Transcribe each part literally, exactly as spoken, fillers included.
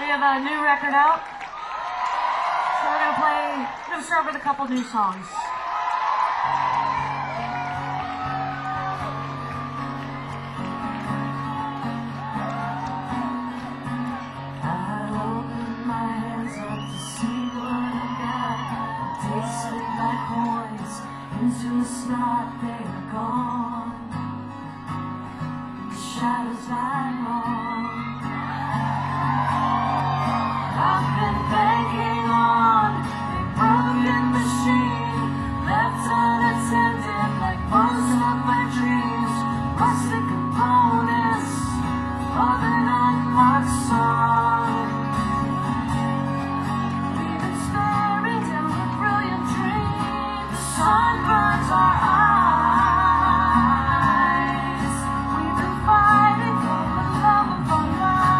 have a new record out. So we're gonna play, we're gonna start with a couple new songs. I open my hands up to see what I got. Taste it like coins into a slot, they are gone. The shadows I long. I've been banking on a broken machine, left unattended like most of my dreams. Rusted components of an unmarked song. We've been staring down a brilliant dream. The sun burns our eyes. We've been fighting for the love of our lives.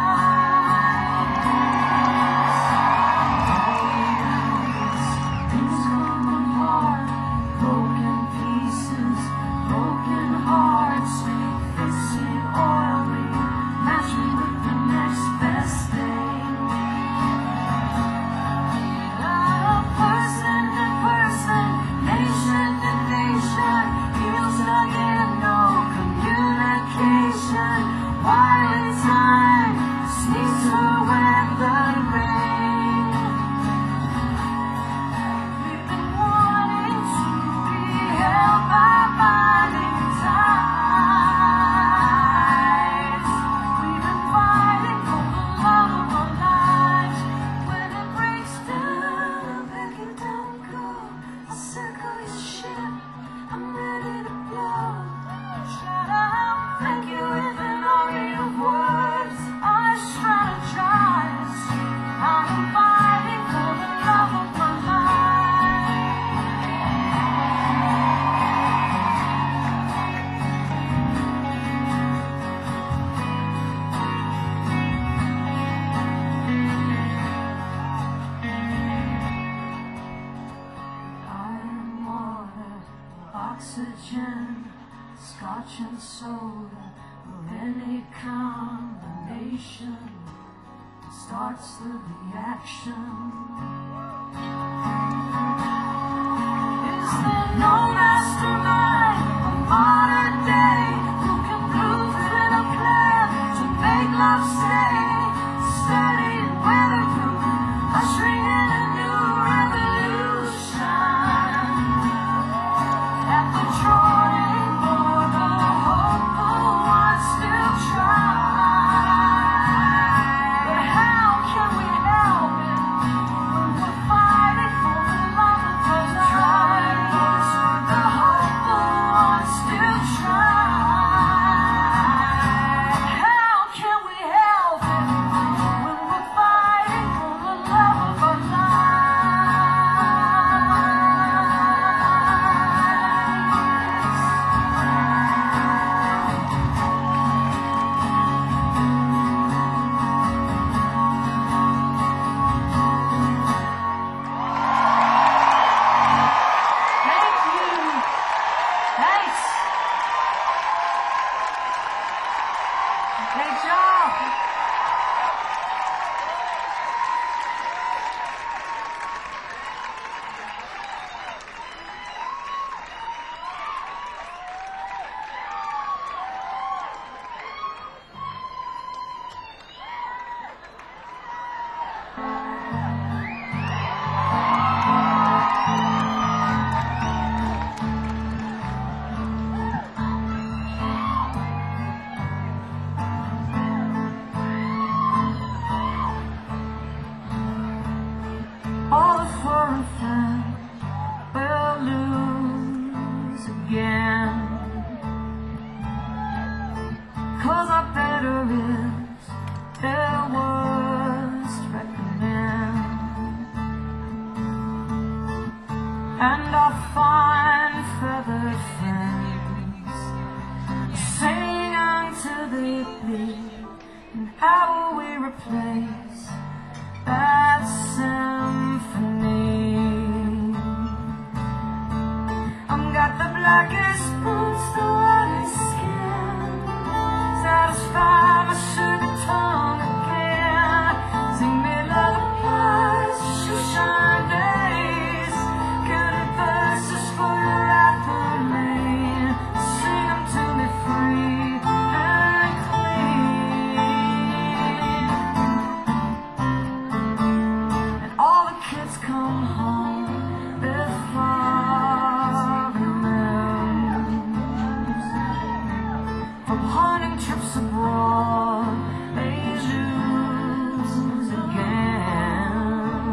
Oxygen, scotch and soda, or any combination starts the reaction. Is there no mastermind of modern day who can blueprint a plan to make love stay steady and weatherproof, ushering in a new revolution? At the drawing board, the hopeful ones still try. But how can we help it when we're fighting for the love of our lives? The hopeful ones still try. How can we help it when we're fighting for the love of our lives? Thank you. Thanks. Great job. All the foreign flag will lose again. 'Cause our veterans, their worst recommend. And our fine feathered friends sing until they bleed. And how will we replace that symphony? I've got the blackest boots, the whitest skin, satisfy my sugar tongue again. morning trips abroad, Asians again,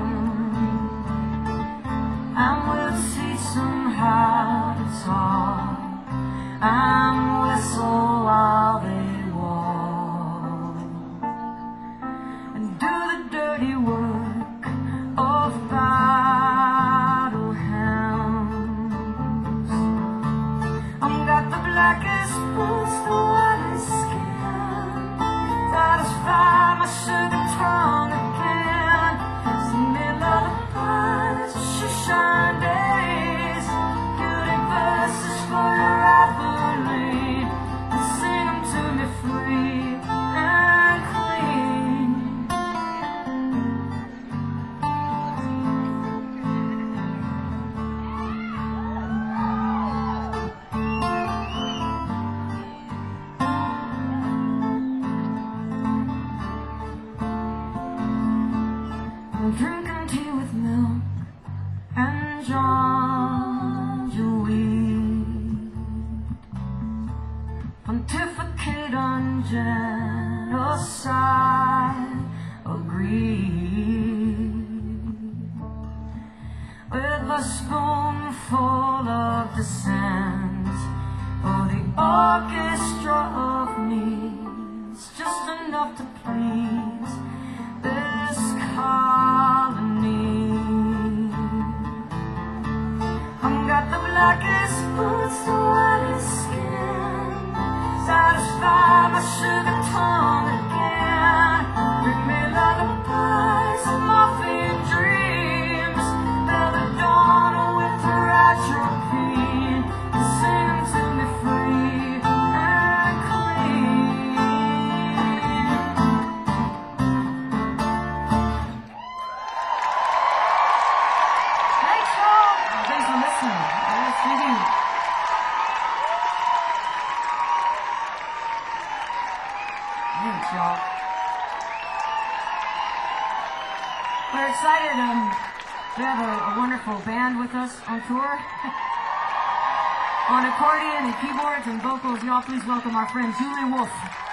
and we'll teach them how to talk and whistle while they walk, and do the dirty work of battle hymns. I've got the blackest boots, the whitest skin, satisfy my sugar tongue again. Sing me lullabies, shine days, beauty verses for your advocate, and sing them to me free and clean. I'm drinking tea with milk and ginger weed, pontificate on genocide or greed, with a spoonful of dissent for the orchestra of needs, just enough to please this colony. I've got the blackest boots, the whitest skin, satisfy my sugar tongue again. Bring me lullabies and morphine dreams, they're the dawn with atropine, and sing them to me free and clean. Thanks, y'all. Thanks for listening. Yes, thank you. Thanks, y'all. We're excited. Um, we have a, a wonderful band with us on tour. On accordion and keyboards and vocals, y'all please welcome our friend Julie Wolf.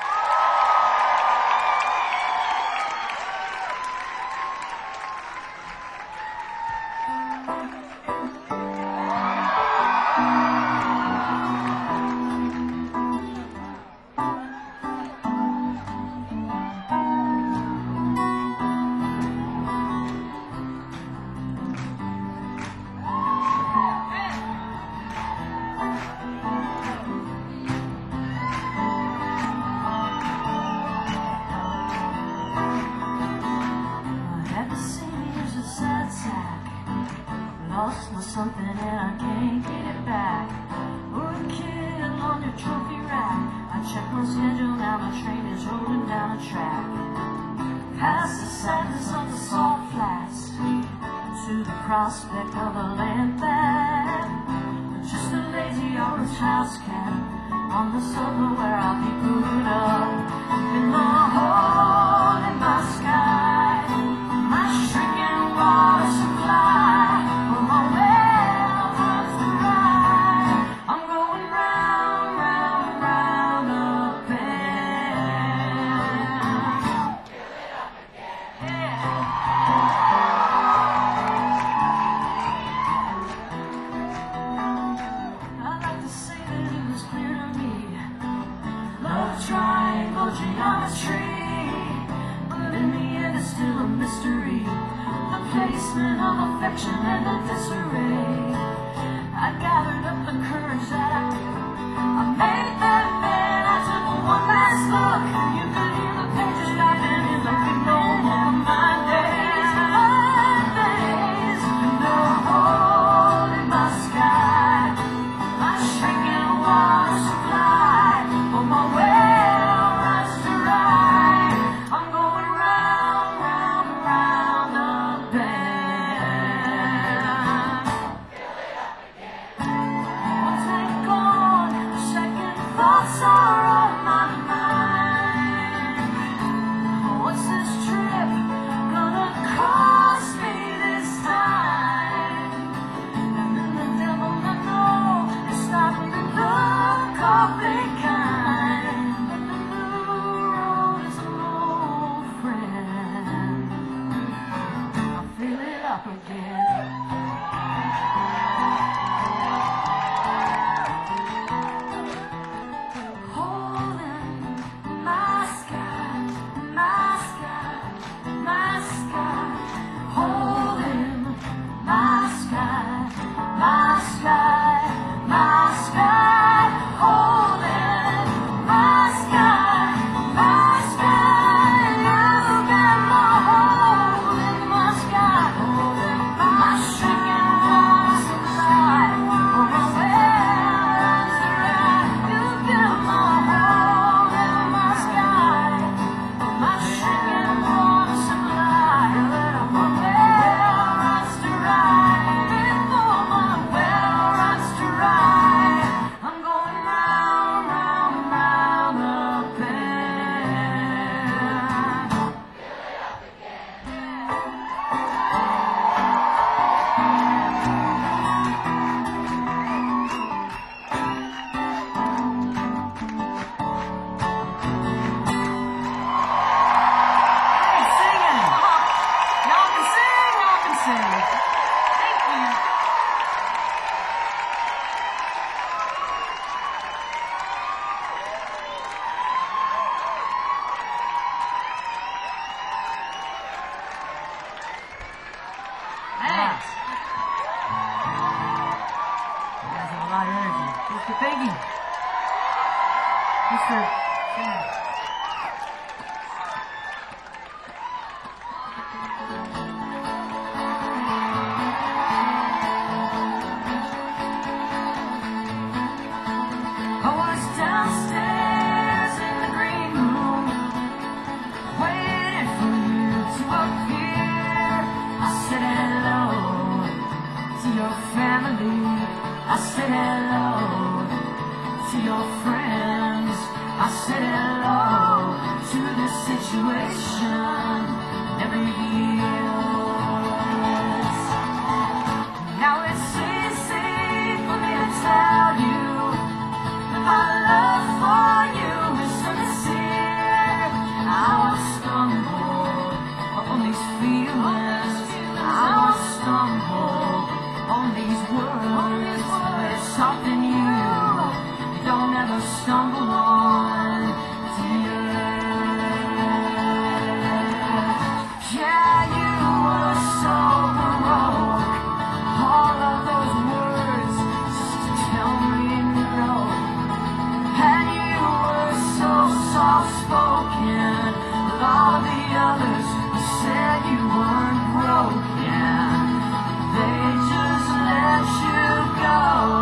Lost was something and I can't get it back. Or a kid on your trophy rack. I check my schedule, now my train is rolling down the track. Past the sadness of the salt flats, to the prospect of a land back. Just a lazy orange house cat on the sofa where I'll be put up. In the hole in my sky, my shrinking water supply. Geometry, but in the end it's still a mystery. The placement of affection and the disarray. I gathered up the courage that I I made that man. I took one last look. You could hear the pages writing in the window on my days, my days. And the hole in my sky, my shrinking water supply. On my way. Thoughts are on my mind. situation never yields. Now it's easy for me to tell you that my love for you is sincere. I will stumble on these feelings, I will stumble on these words, but it's something you don't ever stumble on, dear. Yeah, you were so baroque, all of those words just to tell me no. And you were so soft-spoken, with all the others who said you weren't broken, they just let you go.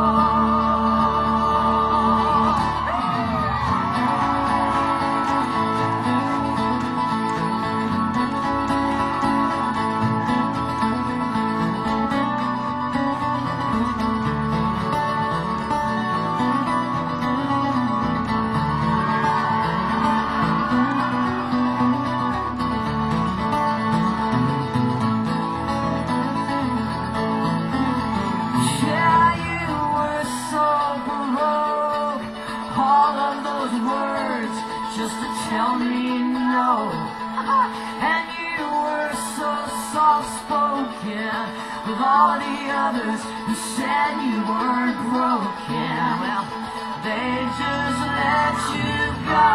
Just to tell me no. And you were so soft-spoken, with all the others who said you weren't broken. Well, they just let you go.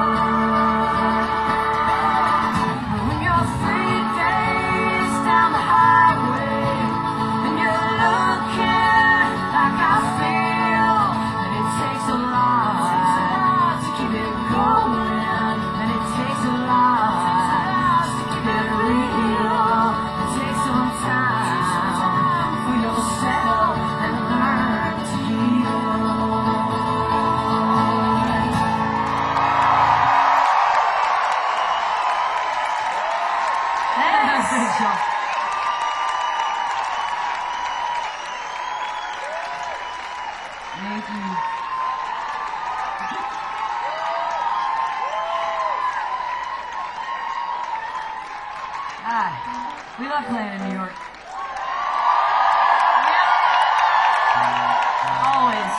When you're three days down the highway and you're looking like I feel, and it takes a lot to keep it going, and it takes a lot to keep it real. It takes some time for yourself and learn to heal. Thanks. Thank you. Hi. We love playing in New York. Yeah. Always.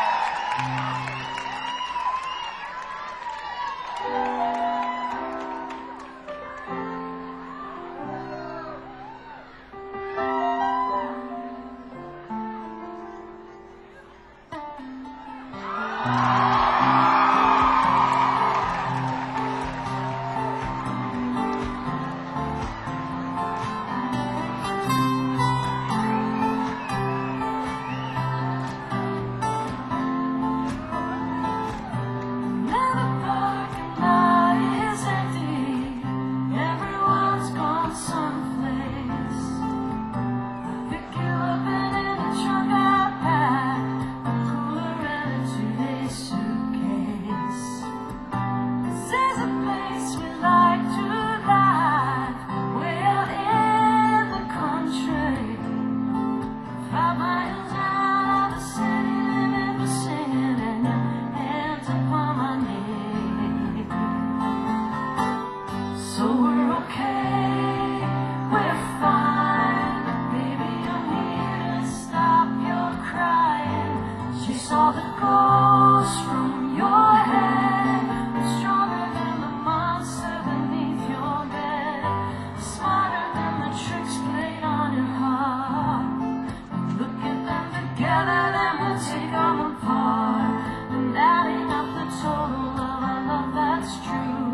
Saw the ghost from your head, stronger than the monster beneath your bed, smarter than the tricks played on your heart. Look at them together, then we'll take them apart, and adding up the total of our love that's true,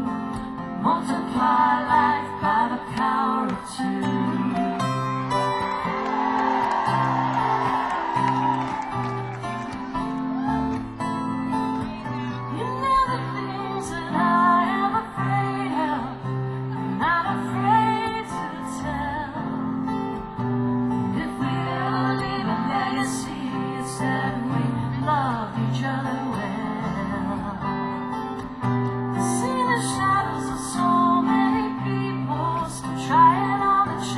multiply life by the power of two. Trying on the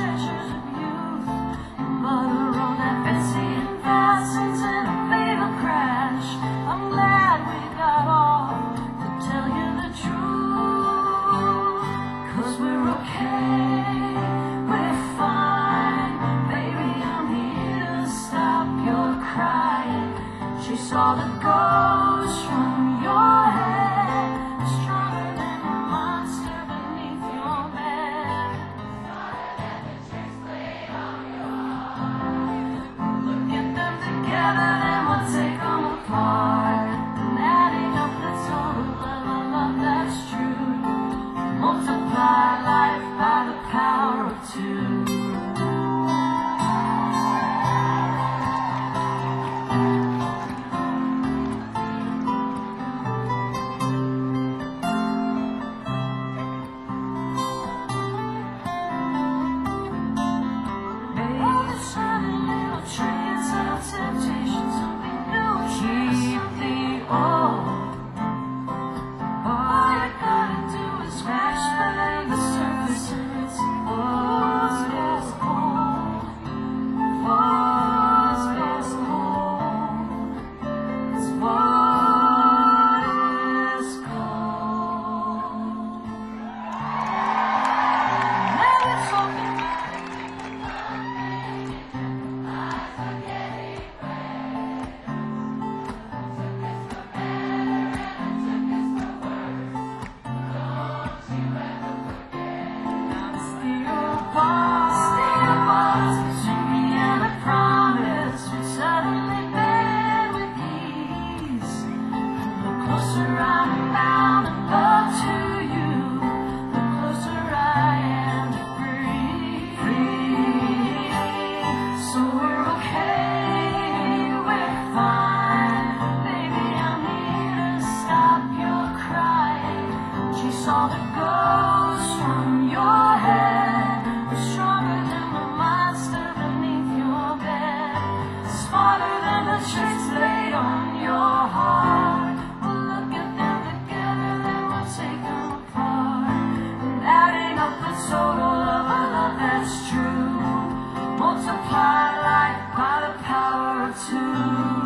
She saw the ghost from your head was stronger than the monster beneath your bed, smarter than the tricks laid on your heart. Well, look at them together, then we'll take them apart, and adding up the total of a love that's true, multiply life by the power of two.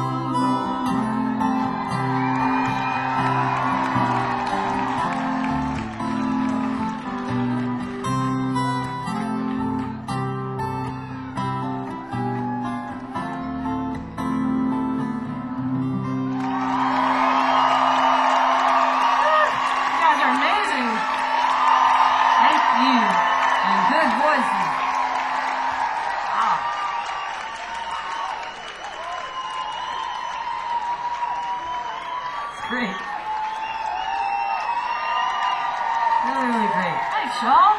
Great. Really, really great. Thanks, y'all.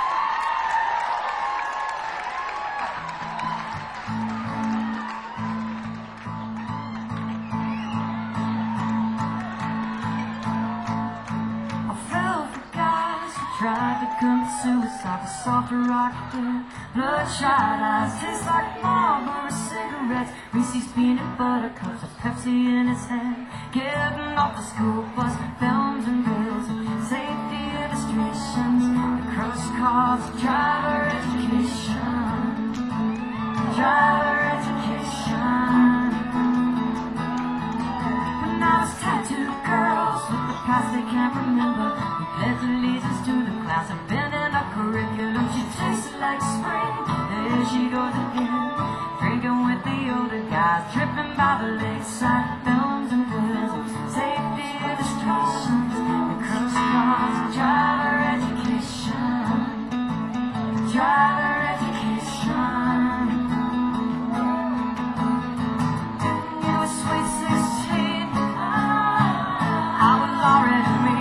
I fell for guys who tried to commit suicide with softer rock hair, bloodshot eyes, taste like Marlboro cigarettes, Reese's peanut butter cups with Pepsi in his hand. Getting off the school bus, films and reels, safety illustrations, the crush cards, driver education, driver education. When I was tattooed girls with the past they can't remember, we pledged allegiance to the class and been in a curriculum. She tasted like spring, there she goes again, drinking with the older guys, tripping by the lakeside, films and reels, safety illustrations, the crush cards, driver education, driver education. It was sweet sixteen, I was already me,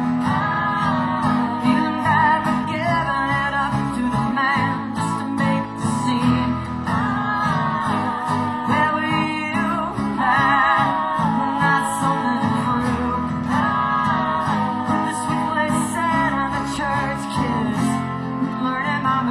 feeling bad but giving it up to the man just to make the scene. Where were you at? Not something true. The sweet place set and the church kids learning my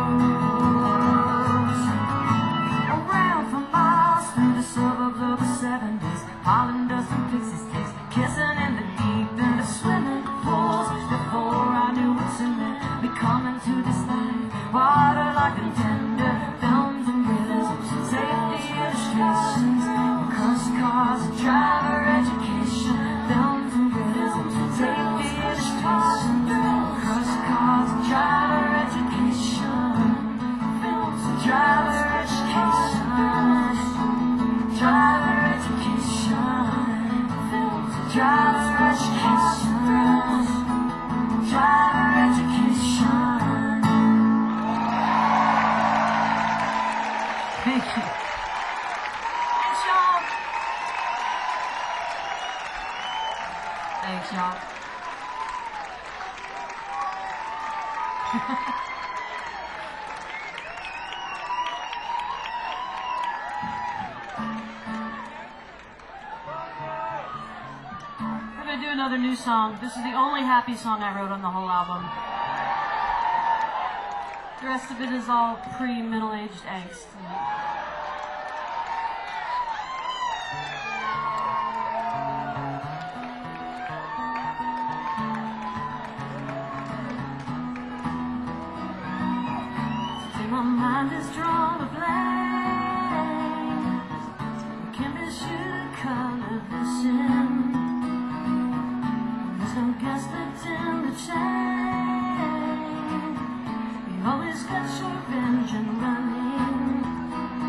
moves. Around for miles through the suburbs of the seventies, Holland dust and pixie sticks, kissing in the deep in the swimming pools. Before I knew what's in it, we come into this life, water like a tender, films and reels, safety illustrations, crush cars, driver education, films and reels, safety illustrations, crush cars, driver education, films, driver education, driver education, films, driver education, driver education. Thank you. Thanks, y'all. Thanks, y'all. We're gonna do another new song. This is the only happy song I wrote on the whole album. The rest of it is all pre-middle-aged angst. My mind is drawn a blank. Canvas should color this in. There's no gas left in the tank. You always got your engine running.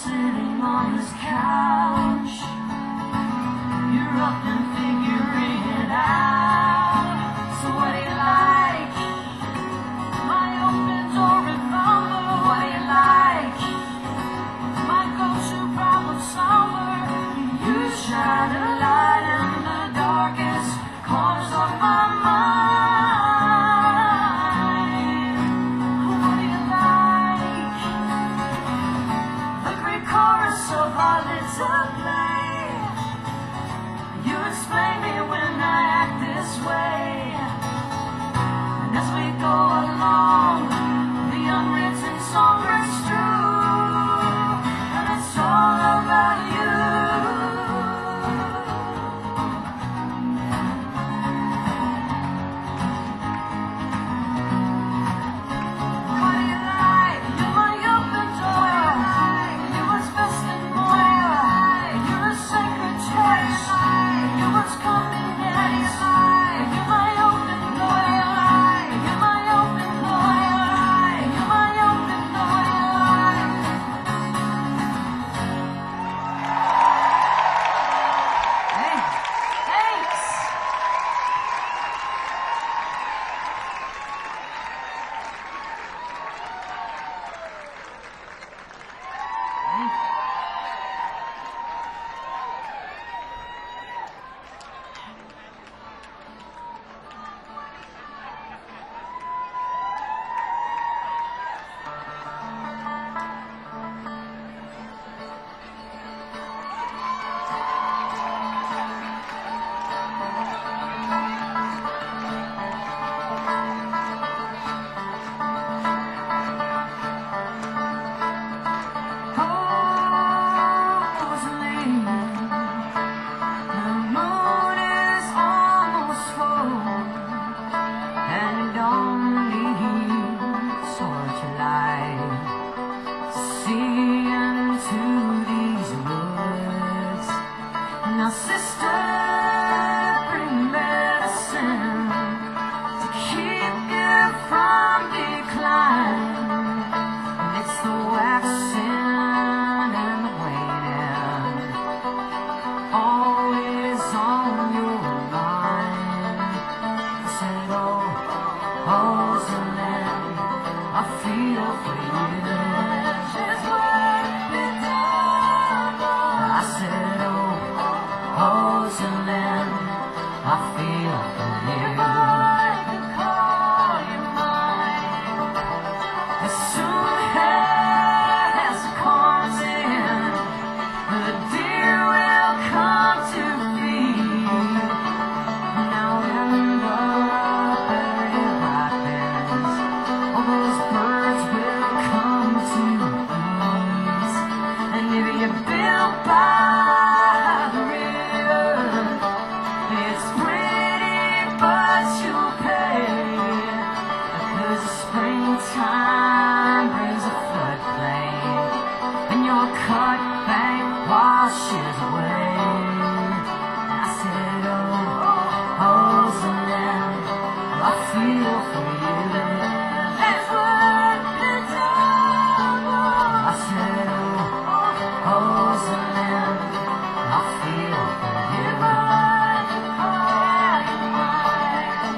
sitting on his couch. You're up and figuring it out. So what do you like? My open door revolver. What do you like? My go-to problem solver. You shine a light in the darkest corners of my mind. What do you like? The great chorus of our little play. You explain me when I act this way. And as we go along, the unwritten song breaks through, and it's all about you. What do you like? You're my open door. You're what's best and more. You're a sacred choice. You're what's coming next. You're my open door. You're my open door. You're my open door. Hey, thanks. Thanks. Now, sister, bring medicine to keep you from decline. And it's the waxing and the waning, always on your mind. I said, oh, Rosalind, I feel for you. She's worth it all. I said, oh, Rosalind, I feel for you. If I could call you mine, as soon as the corn's in, the deer will come to feed. Now when the berry ripens, all those birds will come to ease. And if you build by the river, it's pretty, but you'll pay. 'Cause the springtime brings a floodplain, and your cut bank washes away. I said, oh, Rosalind, I feel for you. That's what it's all about. I said, oh, Rosalind, I feel for you. If I could call you mine.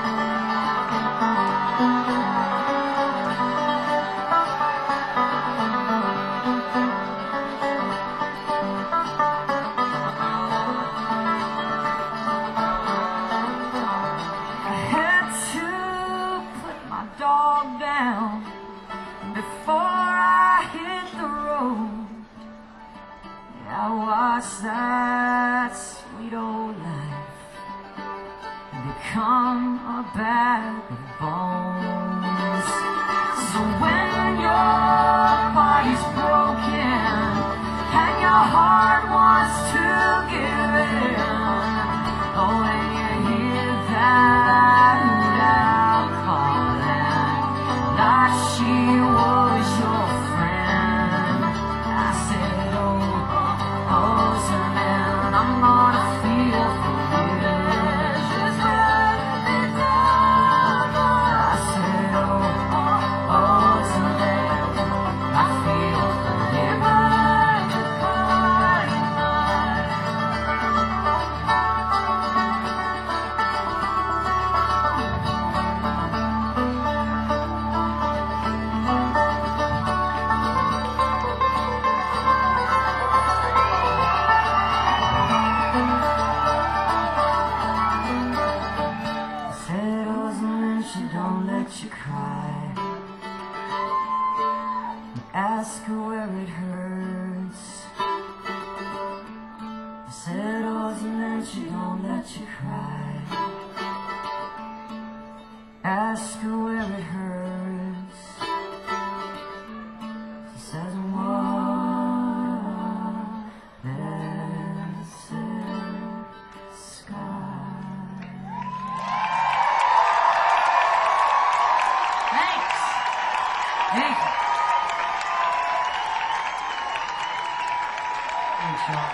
I had to put my dog down before I hit the road. I watched that sweet old life become a bag of bones. So when your body's broken and your heart wants to give in, oh, when you hear that loud calling, that she was your friend, I said, oh, Rosalind, I'm gonna feel for you. She's worth it all. I said, oh, Rosalind, I feel for you. Thanks, y'all.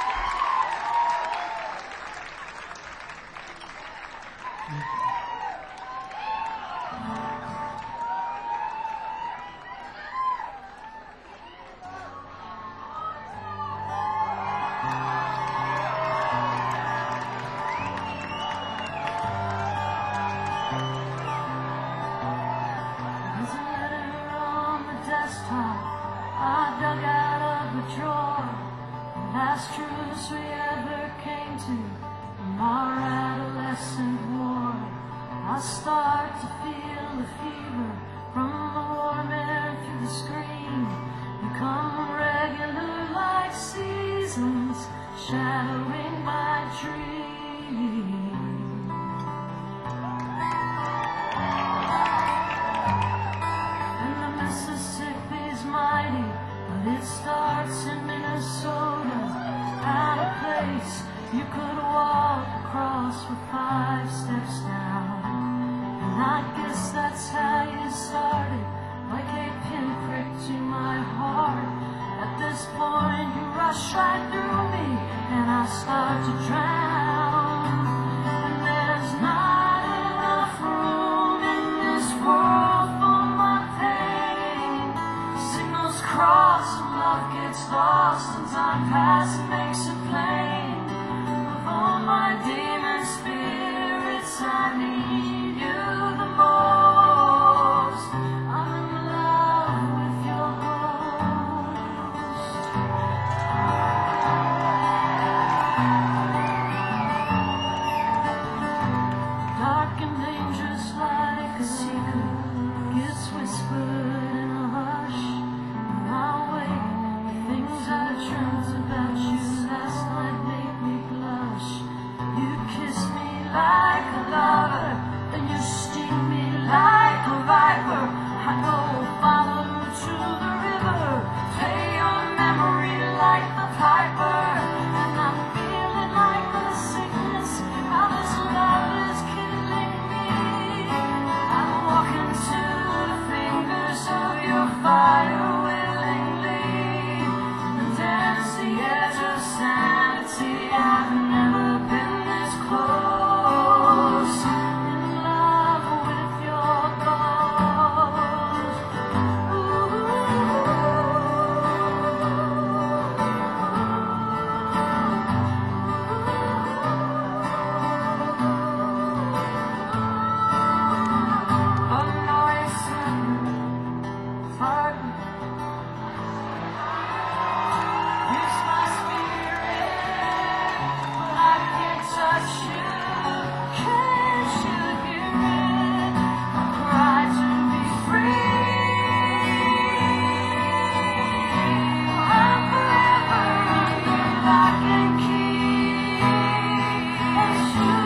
There's a letter on the desktop I dug out of the drawer. The last truce we ever came to in our adolescent war. I start to feel the fever from the warm air through the screen. Become regular like seasons, shadowing my dreams. Mississippi's mighty, but it starts in Minnesota, at a place you could walk across with five steps down. And I guess that's how you started, like a pinprick to my heart. At this point you rush right through me, and I start to drown. And there's not enough room in this world for my pain. Signals cross and love gets lost, and time passes and makes it plain. Of all my demon spirits, I need you the most. I'm in love with your ghost. Dark and dangerous like a secret gets whispered in a hush. When I wake, the things I dreamt about you last night make me blush. You kiss me like a lover, then you sting me like a viper. I go follow you to the river, play your memory like the piper. And I'm feeling like a sickness, how this love is killing me. I'm walking to the fingers of your fire willingly, and dance the edge of sanity. I've never been this close, in love with your ghost. A noisome pardon hits my spirit, but I can't touch you. Can't you hear it? I cry to be free. I'm forever under lock and key, as you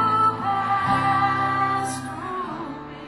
pass through me.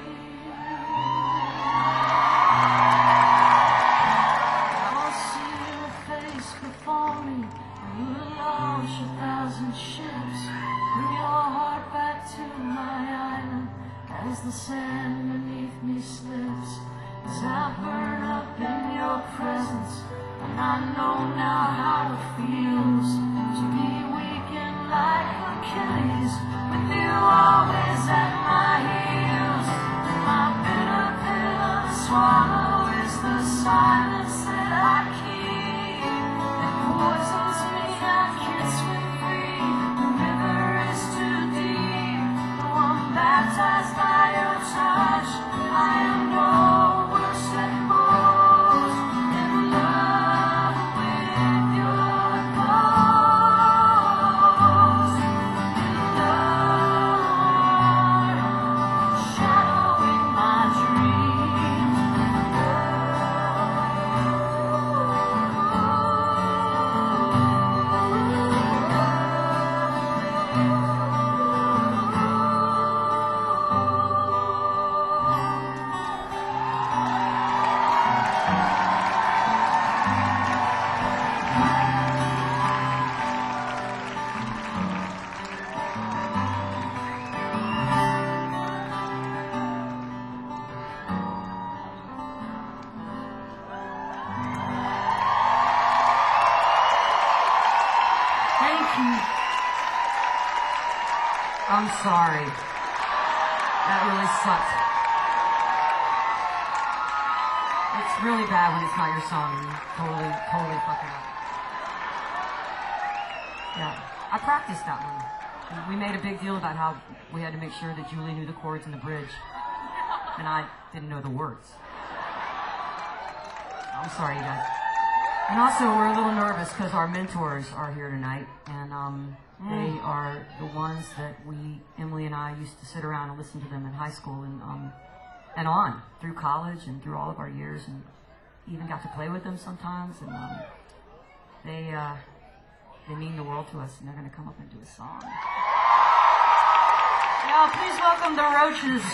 I'll see your face before me, and you launch a thousand ships. Bring your heart back to my island, as the sand beneath me slips. As I burn up in your presence, and I know now how it feels to be weakened like Achilles, with you always at my heels. And my bitter pill to swallow is the silence that I keep. It poisons me, I can't swim free. The river is too deep. Though I'm baptized by your touch, I am no worse than most, in love with your ghost. In love, shadowing my dreams. Thank you. I'm sorry. That really sucks. It's really bad when it's not your song and you totally, totally fuck it up. Yeah, I practiced that one. We made a big deal about how we had to make sure that Julie knew the chords in the bridge, and I didn't know the words. I'm sorry, you guys. And also, we're a little nervous because our mentors are here tonight, and um, they are the ones that we, Emily and I, used to sit around and listen to them in high school and um, and on through college and through all of our years, and even got to play with them sometimes. And um, they uh, they mean the world to us, and they're going to come up and do a song. Now, please welcome the Roaches.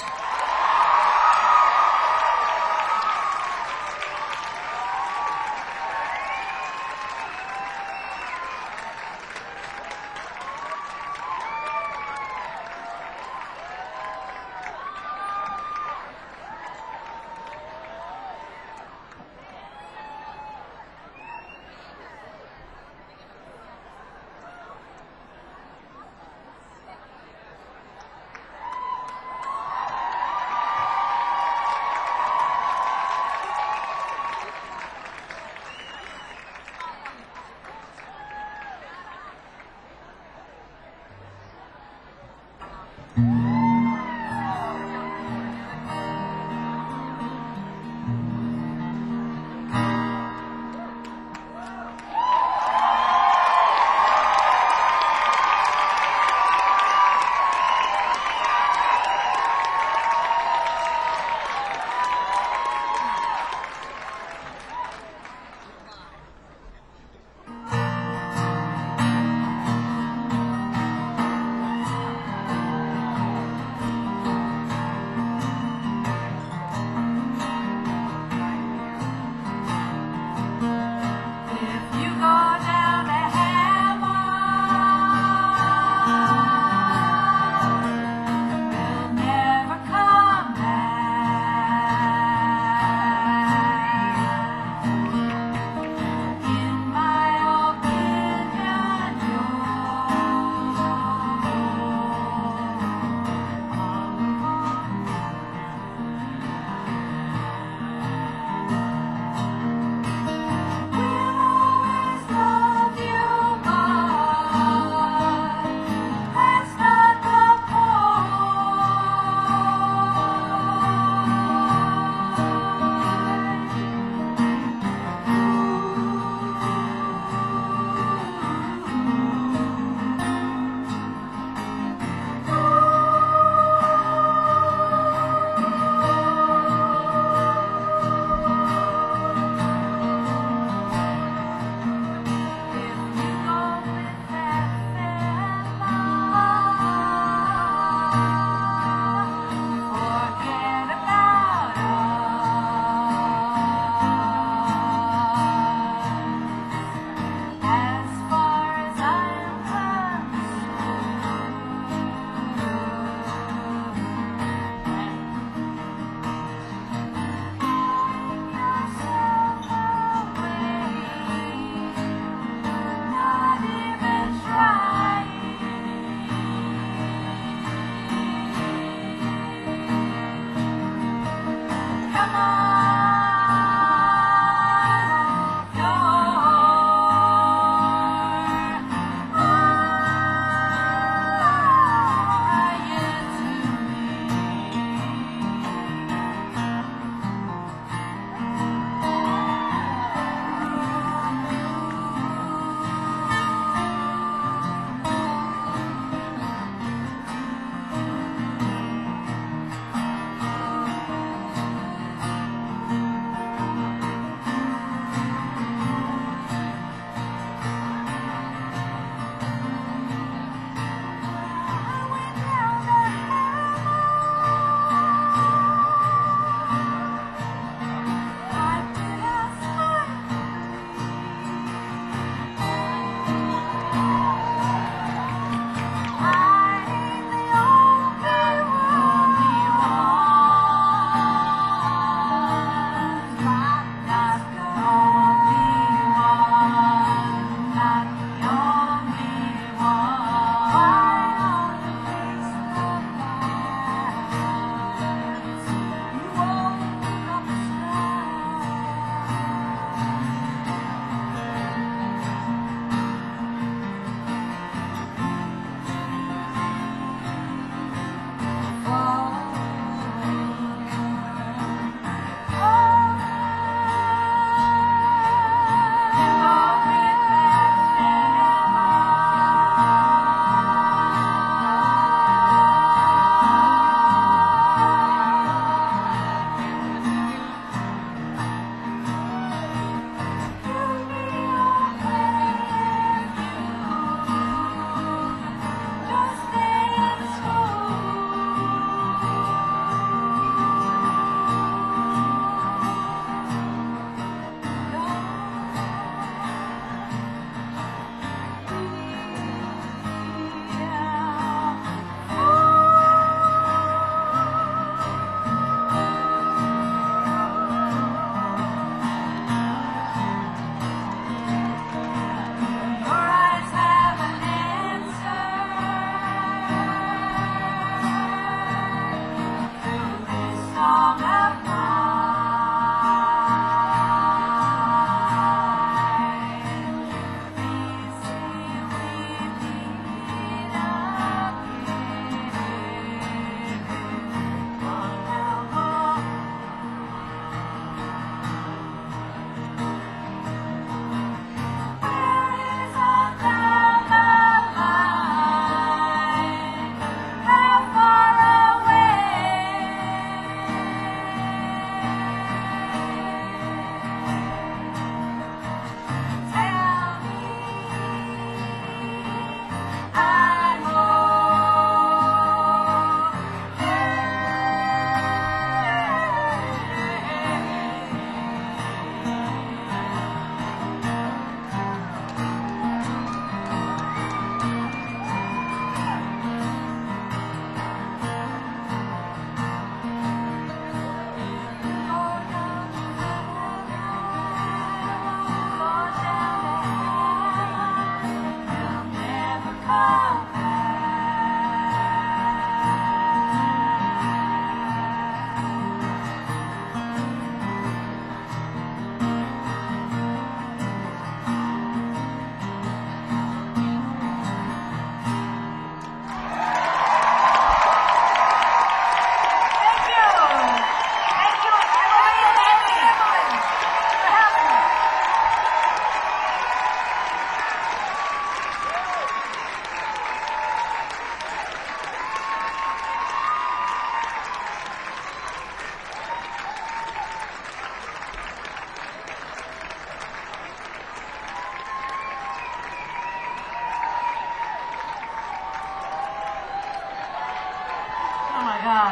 God.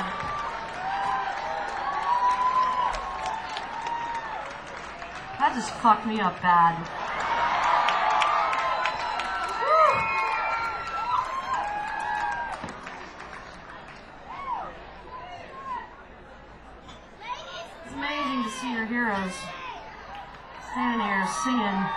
That just fucked me up bad. It's amazing to see your heroes standing here singing.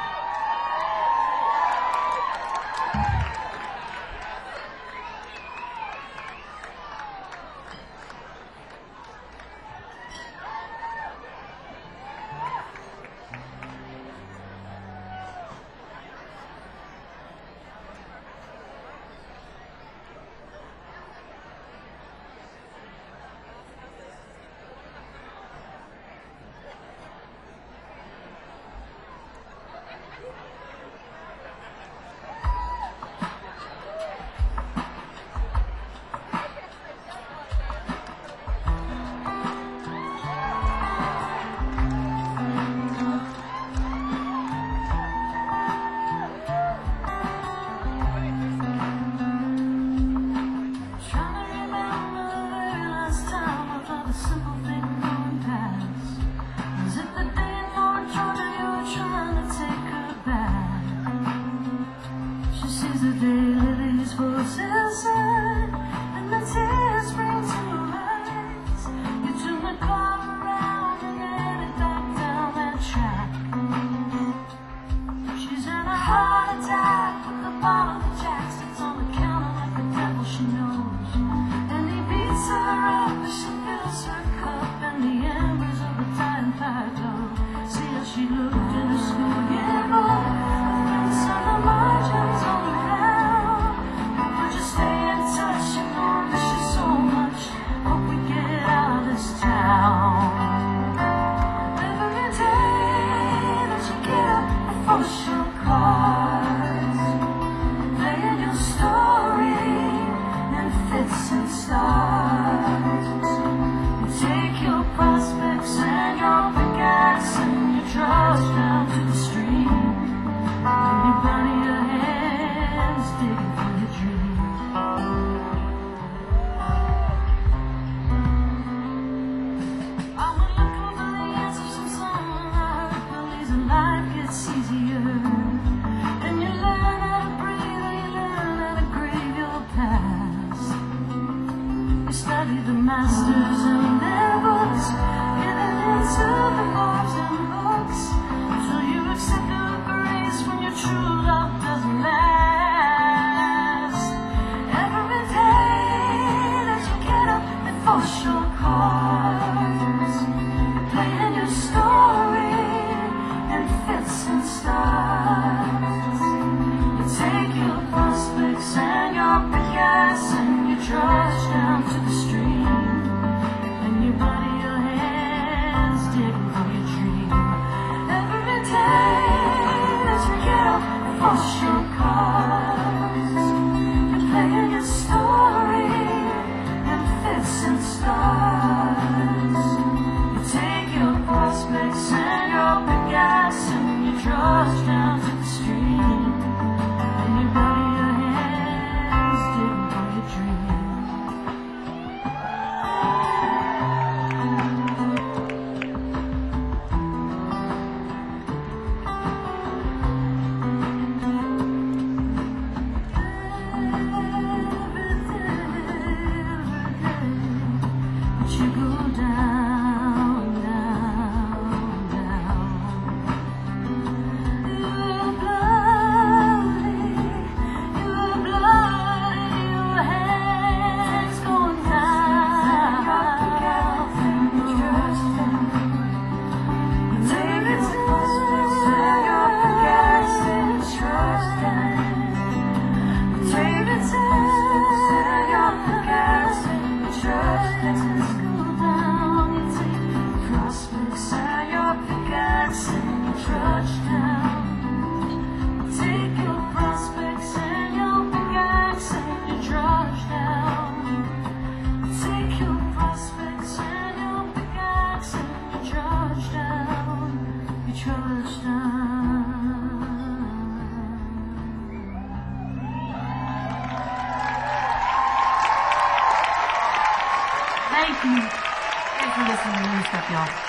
Thank you. Thanks for listening to new stuff, y'all.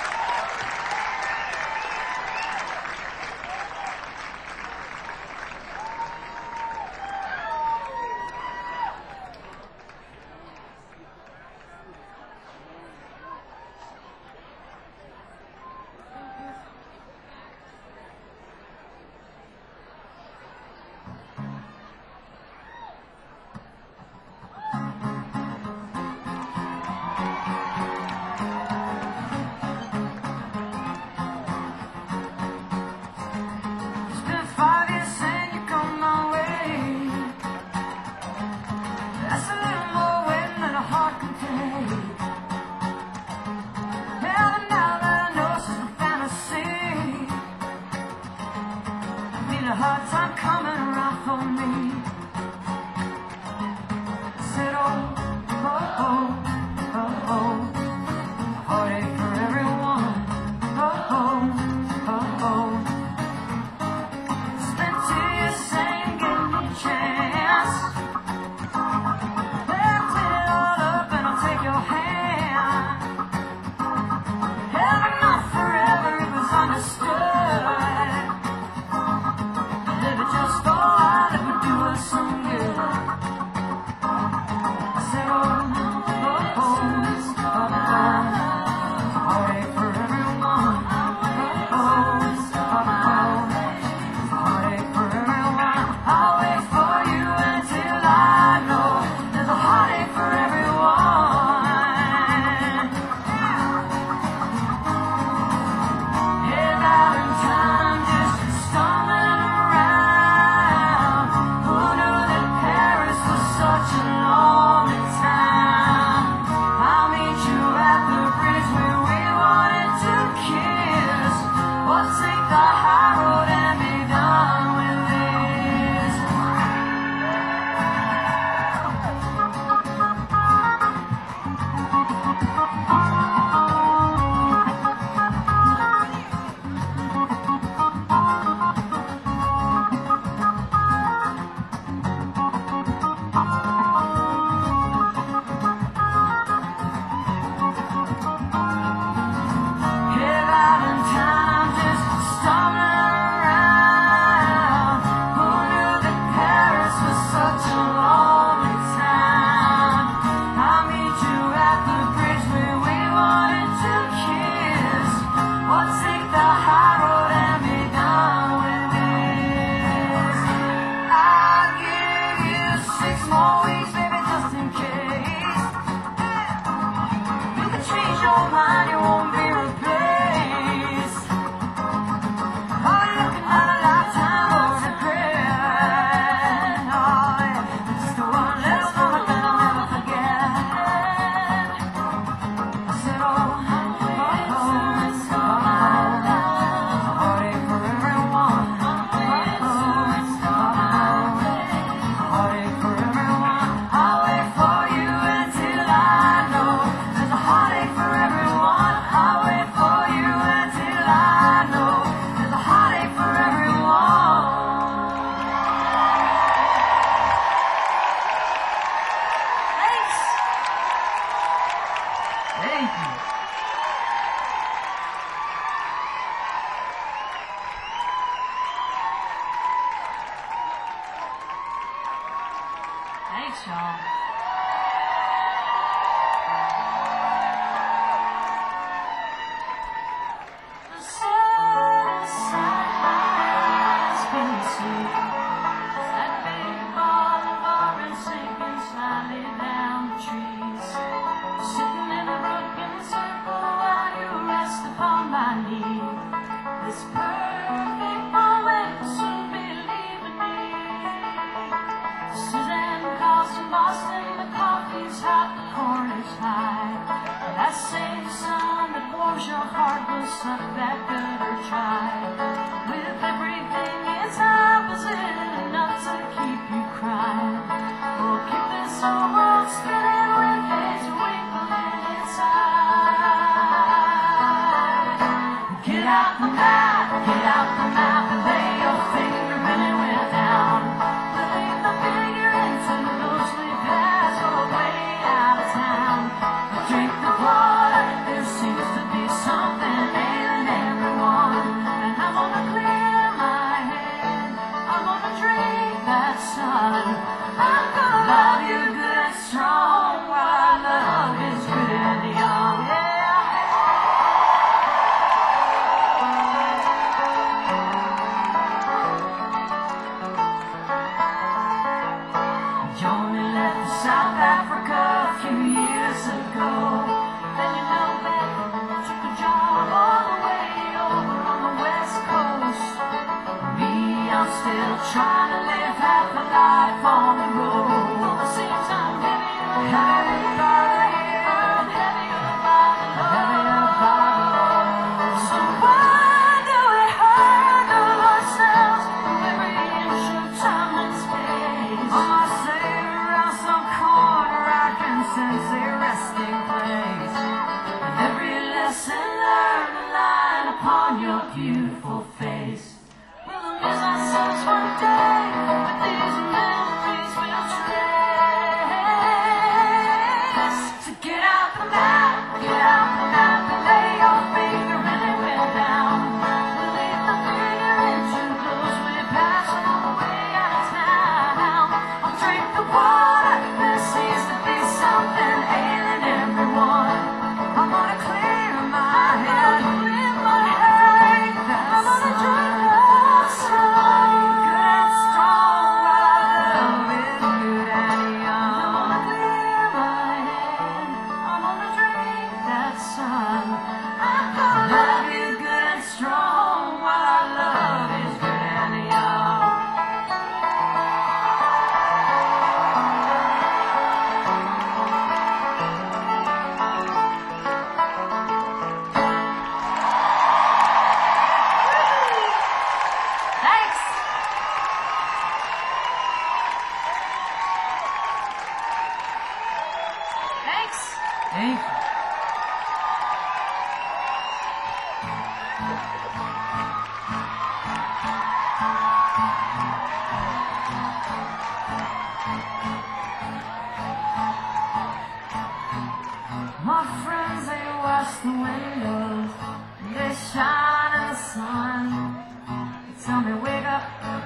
A hard time coming around for me. Said oh, oh, oh, oh, oh, heartache for everyone. Oh, oh, oh, oh. Spent two years saying give me a chance. Left it all up and I'll take your hand. Heaven not forever, it was understood. Just for a while, it would do us some good. I said, oh, oh, oh, oh, oh, heartache for everyone. Oh, oh, oh, oh, heartache for everyone. I'll wait for you until I know there's a heartache for everyone. Hey, Valentine, just stumbling such a lonely time. I'll meet you at the bridge where we wanted to kiss. We'll take the high road and be done with Thanks, y'all. The sun has been asleep. That big ball of orange sinking slightly down the trees. Sitting in a broken circle while you rest upon my knee. This perfect moment will soon be leaving me. Suzanne calls from Boston, the coffee's hot, the corn is high. That same sun that warms your heart will suck that bitter dry. With everything it's opposite, enough to keep you crying. We'll keep this whole world spinning with its twinkling inside. Get out the map, get out the map, and lay your finger anywhere down. Putting the figure into the ghostly past or way out of town. that sun. I'm gonna love you good and strong while our love is good and young. Yeah. You only left South Africa a few years ago. Then you know back, took a job all the way over on the West Coast. Me, I'm still trying to live half a life on the road. Well, it seems I'm heavier, heavier by the year, and heavier by the load, heavier by the load. So why do we hurt ourselves for every inch of time and space? On my sail around some corner, I can sense a resting place. And every lesson learned a line upon your beautiful face. We'll amuse ourselves one day with these memories we'll trace. So get out the map, get out the map, and lay your finger anywhere down. We'll leave the finger into those we pass on the way out of town. I'll drink the water, there seems to be something ailing everyone. I'm gonna clear my head, clear my head. I'm gonna drink the sun, good and strong while our love is good and young. I'm gonna clear my head, I'm gonna drink that sun. I'm gonna love you good and strong while our love is good and young. Thanks. Thanks. Thank you. My friends, they wash the windows, they shine in the sun. They tell me, wake up.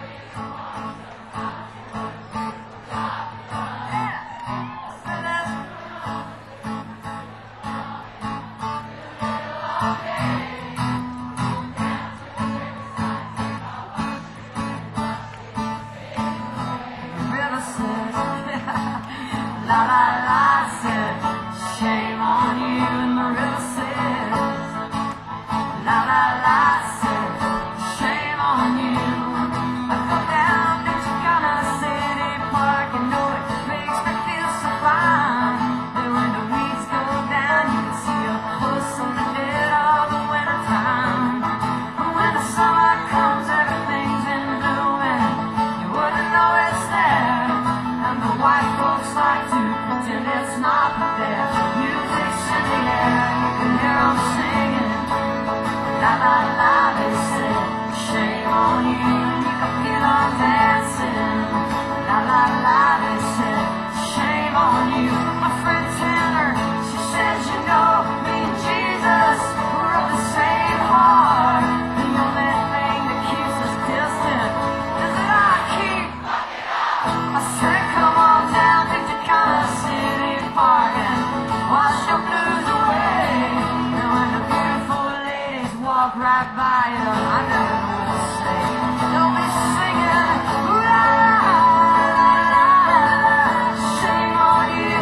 River said, la la la, said, shame on you. And the river said, la la la, said, shame on you. I go down to Chicana City Park, you know it makes me feel so fine. There when the weeds go down, you can see a horse in the dead of the winter time. But when the summer comes, everything's in bloom, and you wouldn't know it's there. And the white folks like to pretend it's not there. Music's in the air, you can hear 'em singing. La la la, they said, shame on you. You can feel 'em dancing. La la la, they said, shame on you. My friend Tanner, she says, you know, me and Jesus, we're of the same heart. The only thing that keeps us distant is that I keep. I said, come on down to Chicana City Park and wash your blues away. And when the beautiful ladies walk right by you, I never know what to say. They'll be singing, la la la la la, shame on you,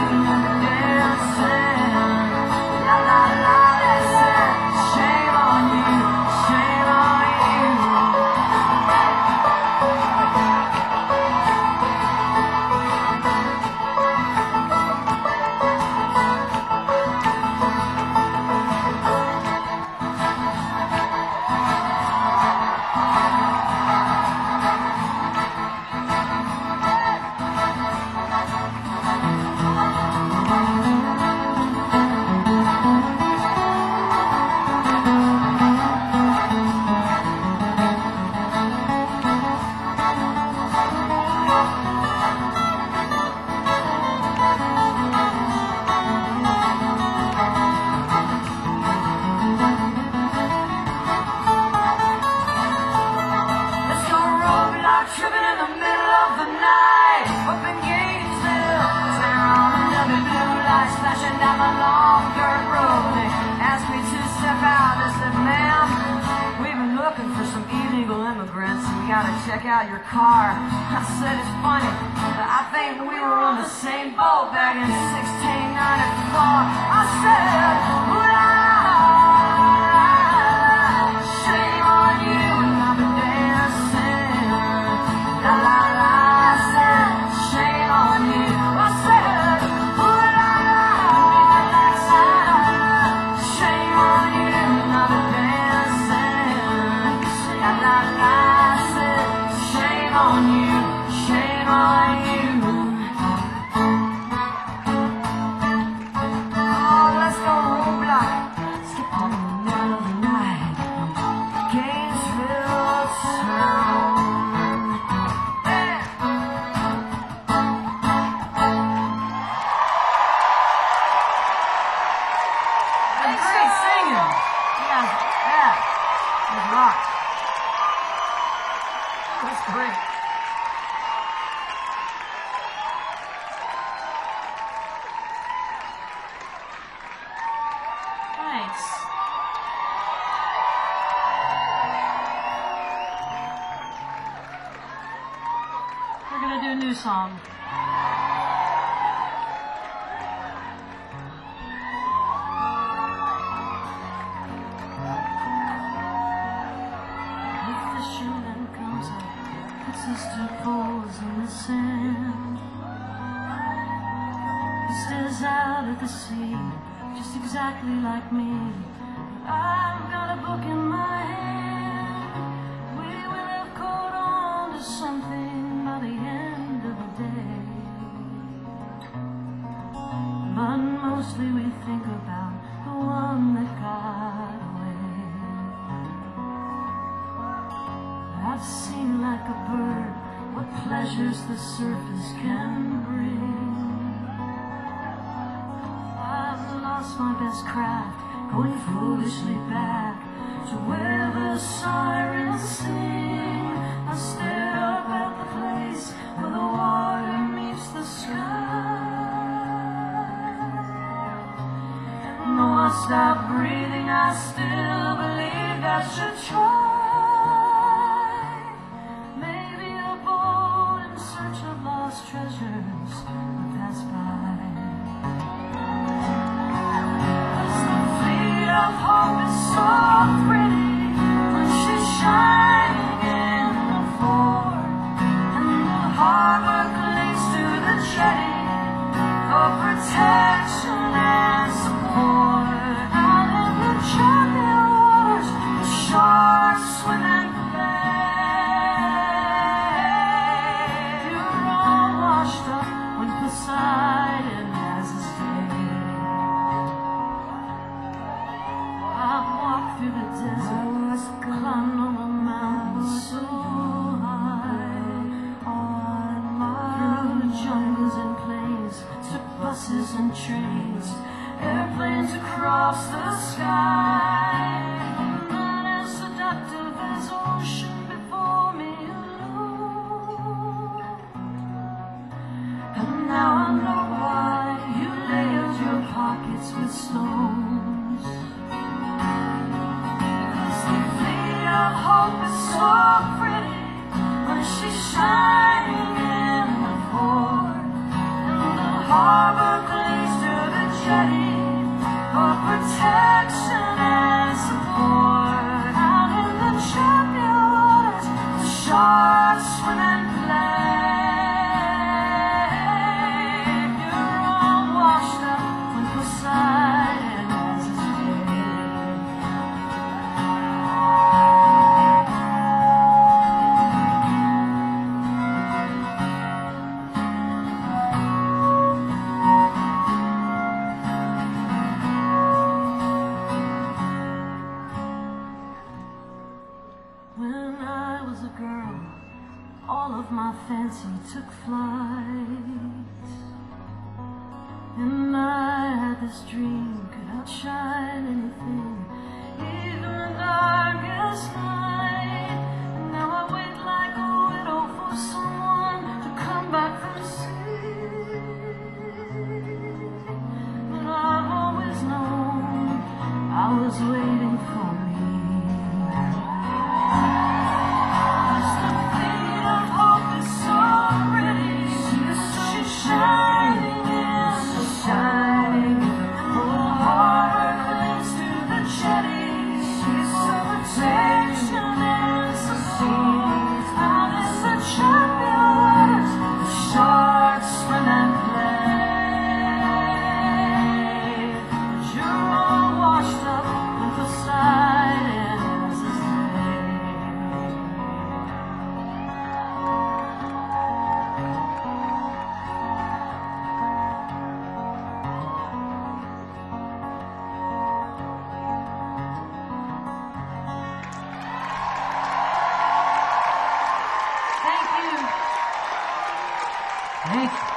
dancing. La la la, they said, shame on you, shame on you. Tripping in the middle of the night. gotta check out your car. I said it's funny, but I think we were on the same boat back in sixteen ninety-four. I said, well, shame on you, and I've been dancing. La la la, I said, shame on you. I said, well, shame on you, and I've been dancing. La la la, I said, shame on you, shame on you. Oh, let's go home, block. Skip on the middle of the night. Gainesville town. Yeah. That's great singing. Yeah, yeah. That's rock. That's great. Thanks. We're gonna do a new song. The fisherman comes up, puts his two poles in the sand. He stares out at the sea, just exactly like me. I've got a book in my hand. We will have caught on to something by the end of the day. But mostly we think about the one that got away. I've seen like a bird what pleasures the surface can bring. I've lost my best craft, going foolishly back to where the sirens sing. I stare up at the place where the water meets the sky. Though I stop breathing, I still believe I should try. Maybe a boat in search of lost treasures will pass by. Of hope is so pretty when she's shining in the fort, and the harbor clings to the jetty for protection and support. Out in the choppy waters, the sharks swim and play. You're all washed up when Poseidon has his day. I've walked through the desert, climbed on a mountain so high, through the jungles and plains, took buses and trains, airplanes across the sky. Not as seductive as ocean before me alone. And now I know why you layered your pockets with stones. Hope is so pretty when she's shining in the port, and the harbor clings to the jetty for protection and support. Out in the choppy waters, the sharks swim and play. You're all washed up when Poseidon has his day. My fancy took flight, and I had this dream could outshine anything, even the darkest night. And now I wait like a widow for someone to come back from sea. But I've always known I was waiting for me. Just the you. Thank you.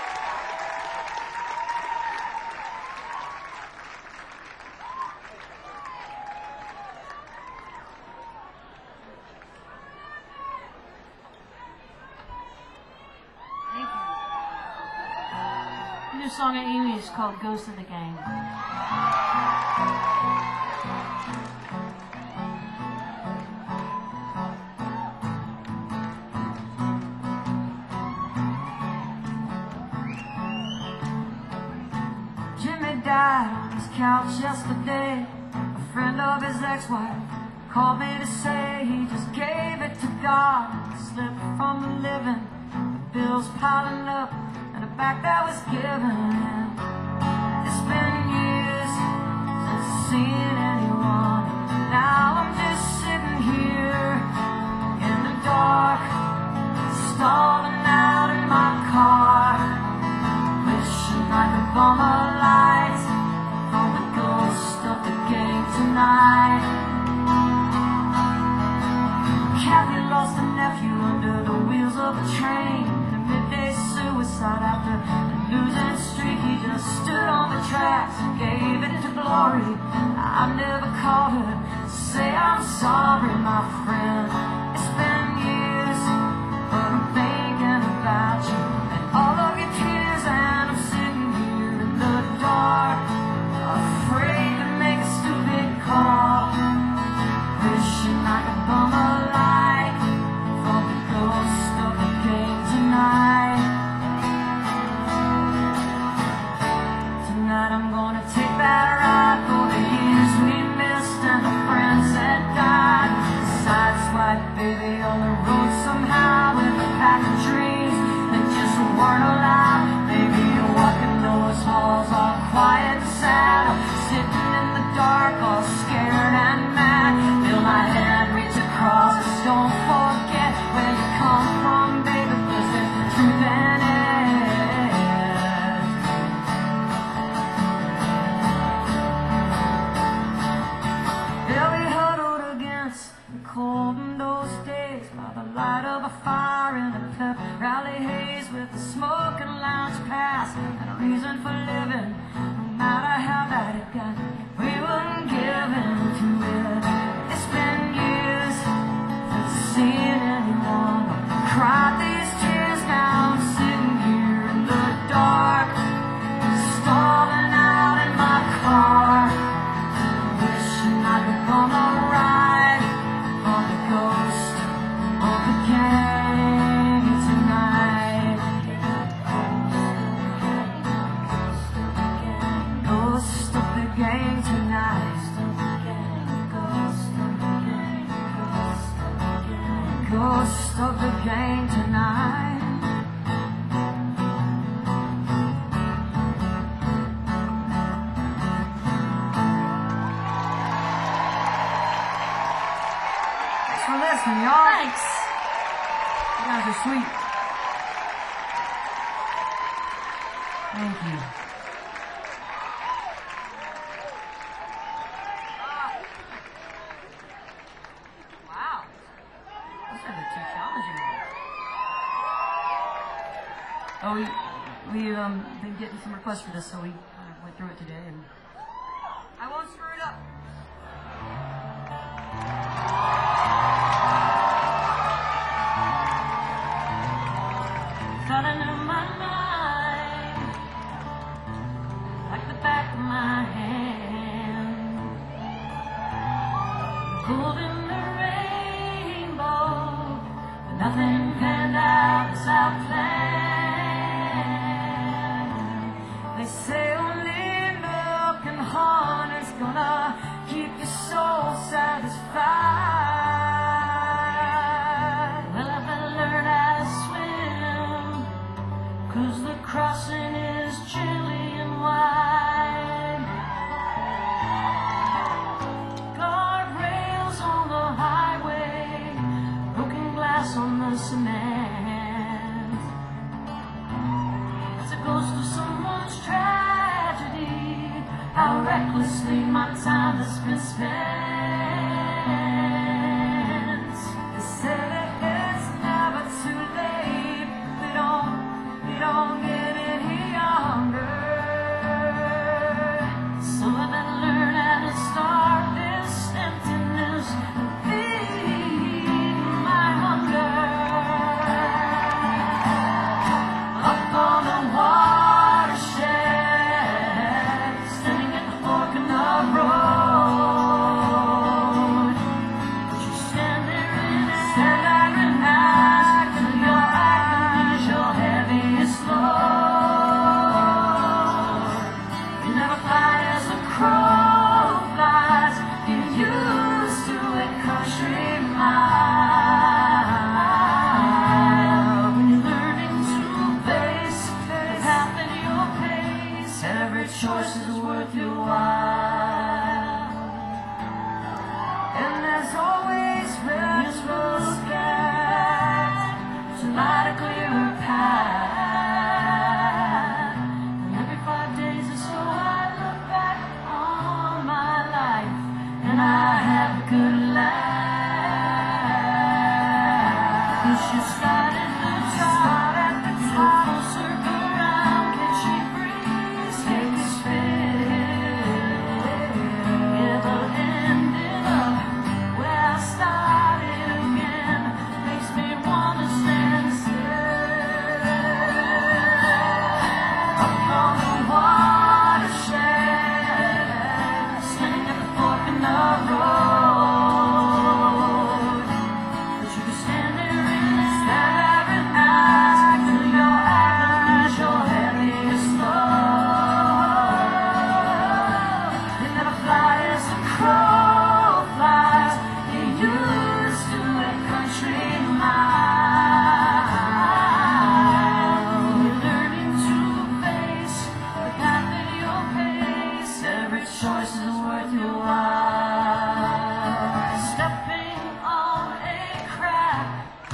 This song at Amy is called Ghost of the Gang. Jimmy died on his couch yesterday. A friend of his ex-wife called me to say he just gave it to God. Slipped from the living, the bills piling up, and a back that was given him. It's been years since I've seen anyone. Now I'm just sitting here in the dark, stalling out in my car, wishing I could bum a light from the ghost of the gang tonight. Kathy lost a nephew under the wheels of a train. Suicide after a losing streak. He just stood on the tracks and gave it to glory. I never called her to say I'm sorry, my friend. It's been years, but I'm thinking about you and all of your tears. And I'm sitting here in the dark, afraid to make a stupid call, wishing I could bum a light from the ghost of the gang tonight. Tonight I'm gonna take that ride for the years we missed and the friends that died. Sideswipe, baby, on the road somehow with a pack of dreams that just weren't allowed. Maybe you're walking those halls all quiet and sad. I'm sitting in the dark, all scared and mad. Feel my hand reach across, just don't forget where you come from, baby, 'cause there's truth in it. Cold in those days, by the light of a fire in a pep rally haze, with the smoke and lounge pass and a reason for living. No matter how bad it got, we wouldn't give in to it. It's been years since I've seen anyone cry these tears. Now I'm sitting here in the dark, stalling out in my car, wishing I could bum a ride on the ghost of the gang tonight. Ghost of the gang tonight. Ghost of the gang tonight. For listening, y'all. Thanks. You guys are sweet. Thank you. Wow. Those are the two challenging ones. Oh, we we um been getting some requests for this, so we uh, went through it today, and I won't screw it up. Falling in my mind like the back of my hand, pulled in the rainbow, but nothing panned out as I planned. They say only milk and honey's gonna keep your soul satisfied. Well, I better learn how to swim, 'cause the crossing is chilly and wide. Guardrails on the highway, broken glass on the cement. It's a ghost of someone's tragedy, how recklessly my time has been spent. They say that it's never too late light a clearer path. And every five days or so I look back on my life, and I have a good life. And she started the top at the top, circle around, can she breathe? Take a spin. Yeah, but ending up where I started again makes me wanna stand still. Up on the watershed, standing at the fork in the road. But you can stand there and stare and ask through your eyes, your heaviest load. You never fly as a crow flies. You used to a country mile. You're learning to face the path at your pace. Every choice is worth your while. Stepping on a crack,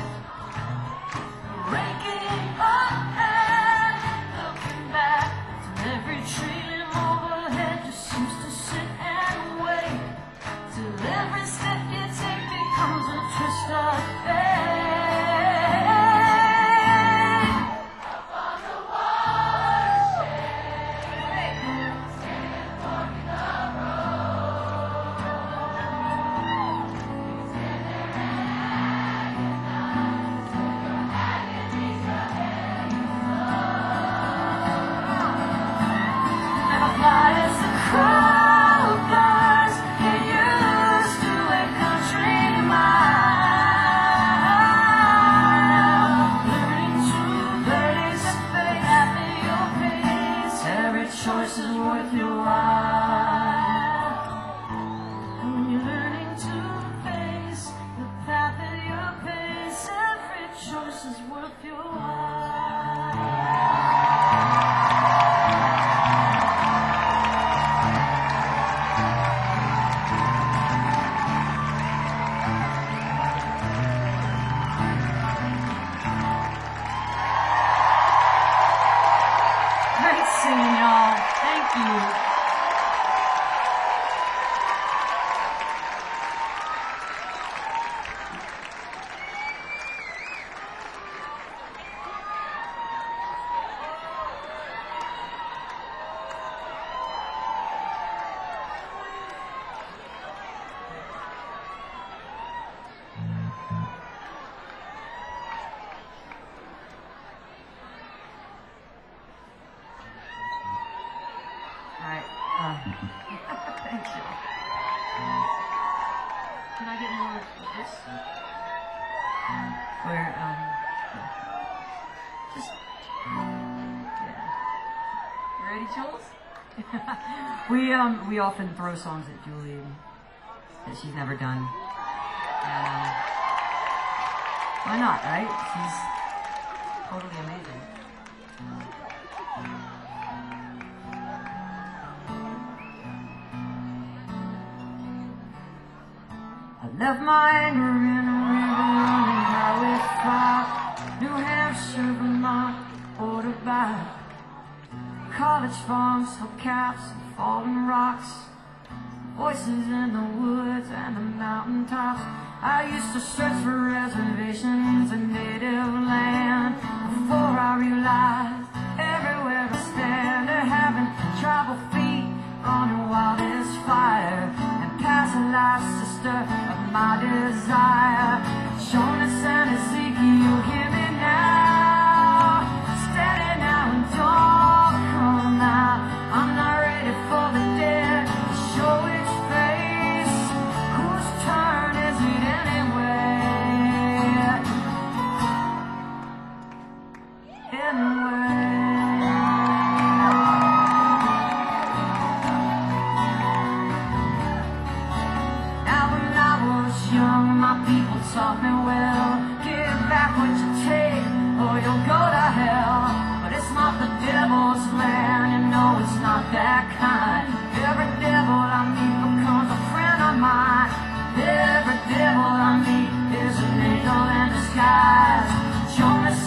raking up and looking back till every tree limb overhead just seems to sit and wait, till every step you take becomes a twist of fate. Up on the watershed, standing fork in the road. Never fly as the crow flies. Get used to a country mile. Learning to place faith at your pace. Every choice is worth your while. And when you're learning to face the path at your pace, every choice is worth your while. Great singing, y'all. Thank you. All right. Uh, thank you. Can I get more of this? Where, um, just, yeah. You ready, Jules? we, um, we often throw songs at Julie that she's never done. And, um, why not, right? She's totally amazing. I left my anger in a river running Highway five, New Hampshire, Vermont, ordered by college farms, hubcaps, and fallen rocks, voices in the woods and the mountaintops. I used to search for reservations and native land before I realized everywhere I stand they're having tribal feet running wild as fire, and past the last sister of my desire. Jonas and Ezekiel, hear me now. Steady now and don't come out. I'm not ready for the dead to show its face. Whose turn is it anyway? Anyway. Now when I was young, my people taught me well, give back what you take or you'll go to hell. But it's not the devil's land, you know it's not that kind. Every devil I meet becomes a friend of mine. Every devil I meet is an angel in disguise. Jonas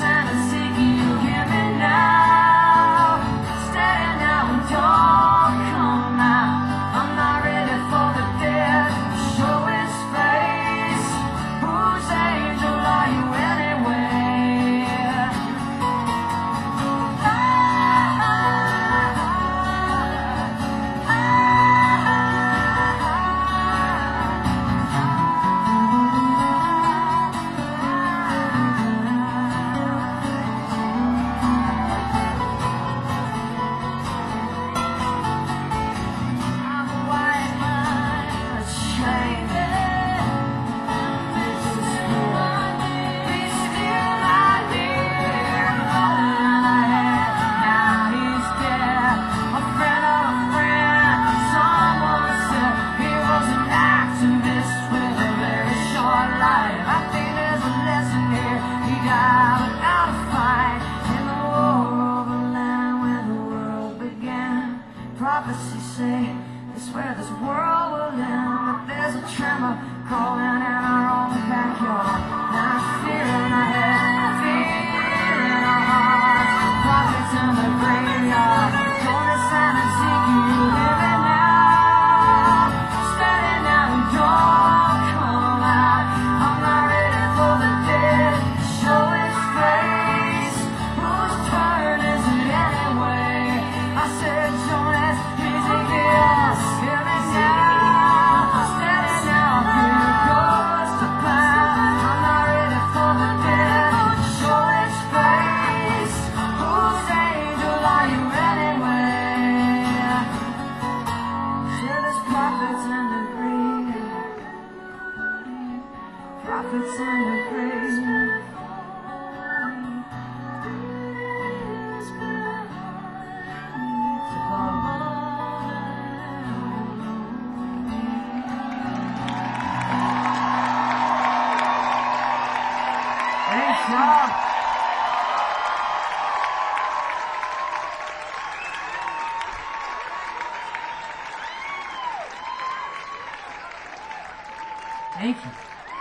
Thank you.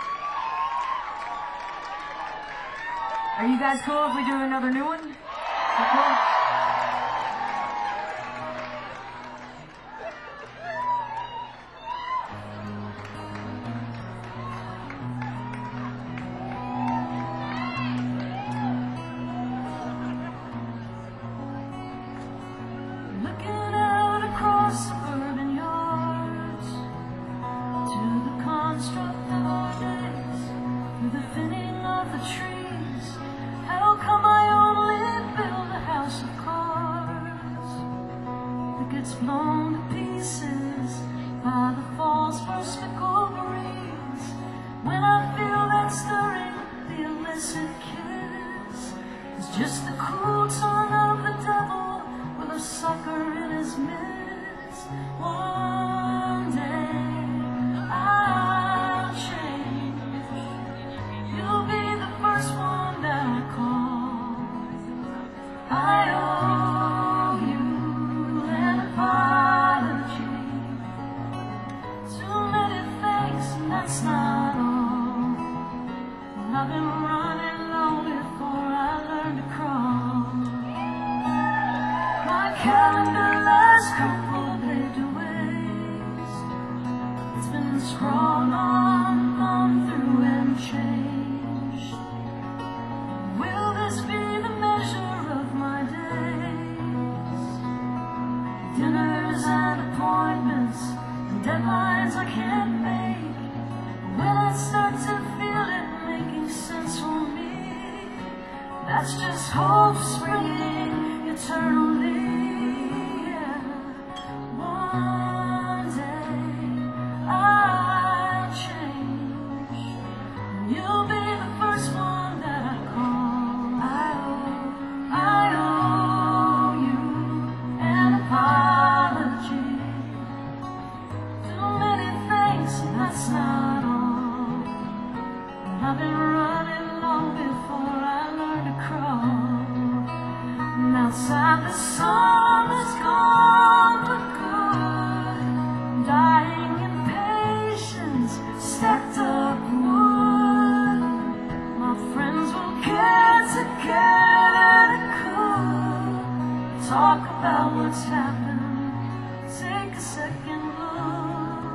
Are you guys cool if we do another new one? You cool? Looking out across suburban yards to the construct of our days, through the thinning of the trees. How come I only build a house of cards that gets blown to pieces by the fall's first fickle breeze? When I feel that stirring, the illicit kiss is just the cool tongue of the devil with a sucker in his midst. One day I'll change. You'll be the first one that I call. I owe you an apology. Too many things, and that's not all. And I've been running long before I learned to crawl. My calendar last couple of paved ways. It's been scrawled on, gone through and changed. Will this be the measure of my days? Dinners and appointments and deadlines I can't make. When I start to feel it making sense for me, that's just hope springing eternally. Yeah. One day I'll change. You'll be the first one that I call. I owe, I owe you an apology. Too many things, and that's not all. And I've been running long before I learned to crawl. And outside the sun is gone for good, dying in patience, stacked up wood. My friends will get together cool, talk about what's happened, take a second look.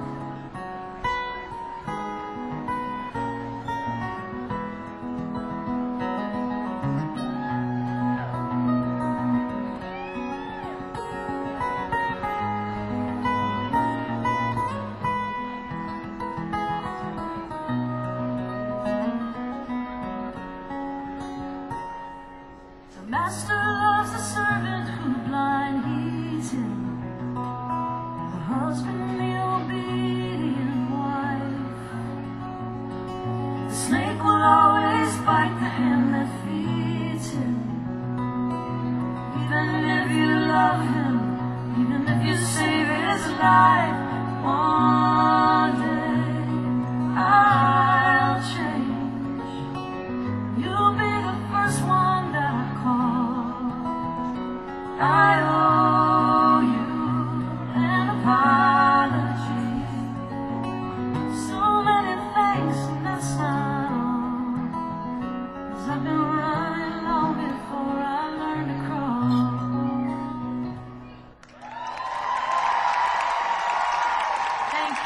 The master loves the servant who blind heeds him, the husband the obedient wife. The snake will always bite the hand that feeds him, even if you love him, even if you save his life. One day I'll change. You'll be the first one that I call. I owe you an apology. So many things, and that's not all. 'Cause I've been running long before I learned to crawl. Thank you.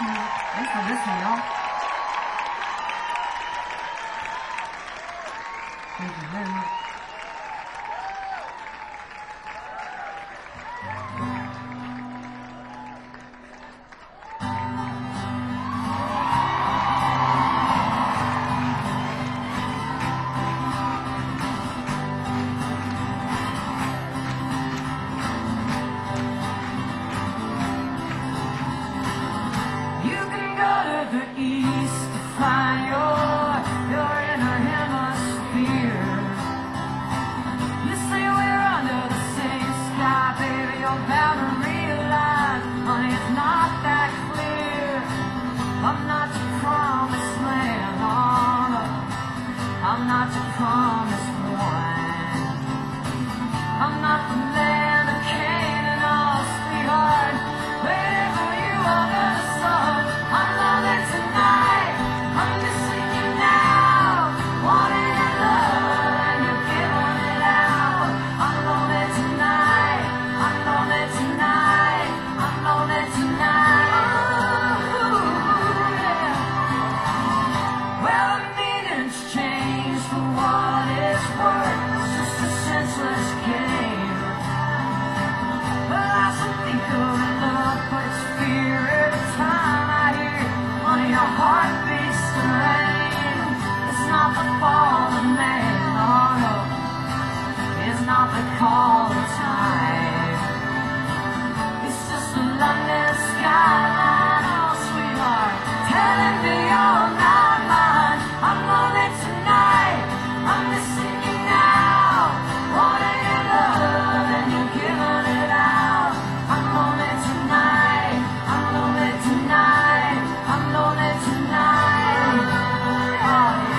like all the time. It's just a London skyline, oh sweetheart, telling me you're not mine. I'm lonely tonight, I'm missing you now. Wanting your love and you're giving it out. I'm lonely tonight, I'm lonely tonight, I'm lonely tonight. Oh yeah.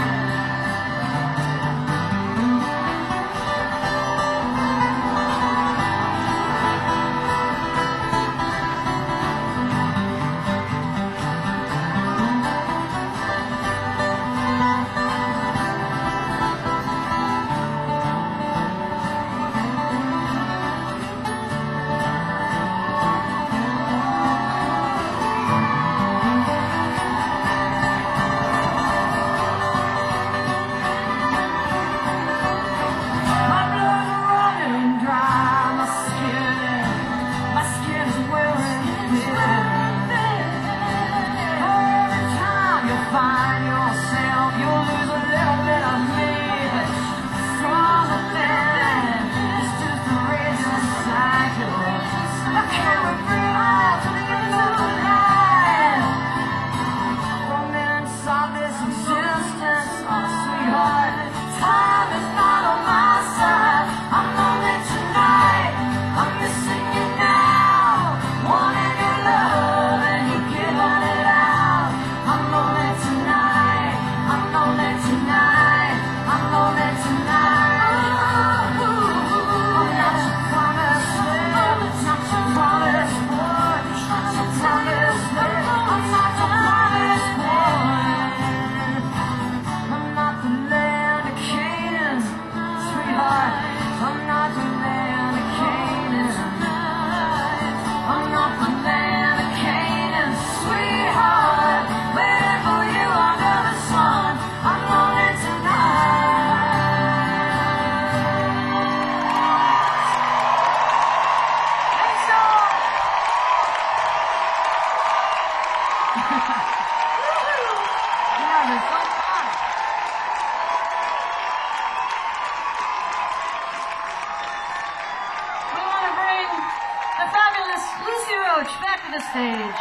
Back to the stage.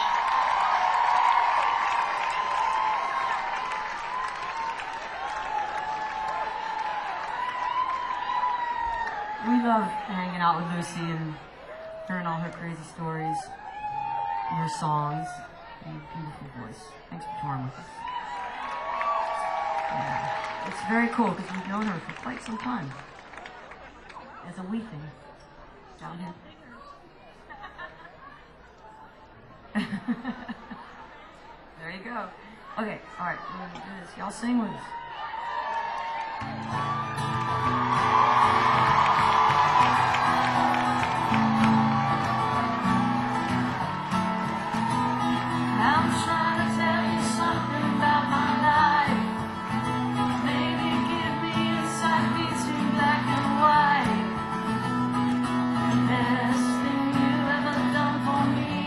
We love hanging out with Lucy and hearing all her crazy stories and her songs and her beautiful voice. Thanks for touring with us. Yeah. It's very cool because we've known her for quite some time. As a wee thing. Down here. There you go. Okay, alright, we're gonna do this. Y'all sing with us. I'm trying to tell you something about my life. Maybe give me insight between black and white. The best thing you ever done for me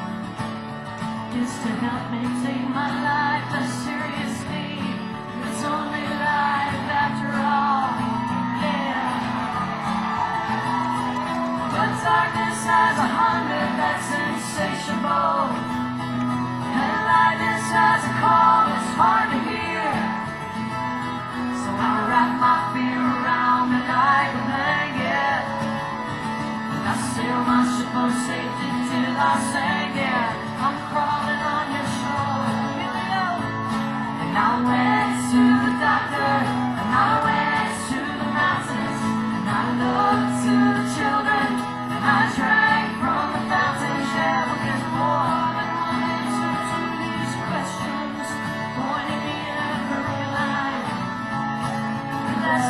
is to help me take my life as seriously. It's only life after all, yeah. But darkness has a hunger that's insatiable, and lightness has a call that's hard to hear. So I wrap my fear around me like a blanket, and I sail my ship of safety till I sink it. I'm crawling on your shoulder, and I went to the doctor, and I went to the mountains, and I looked to the children, and I drank from the fountain. Yeah, but there's more than one answer to these questions, pointing me in every line.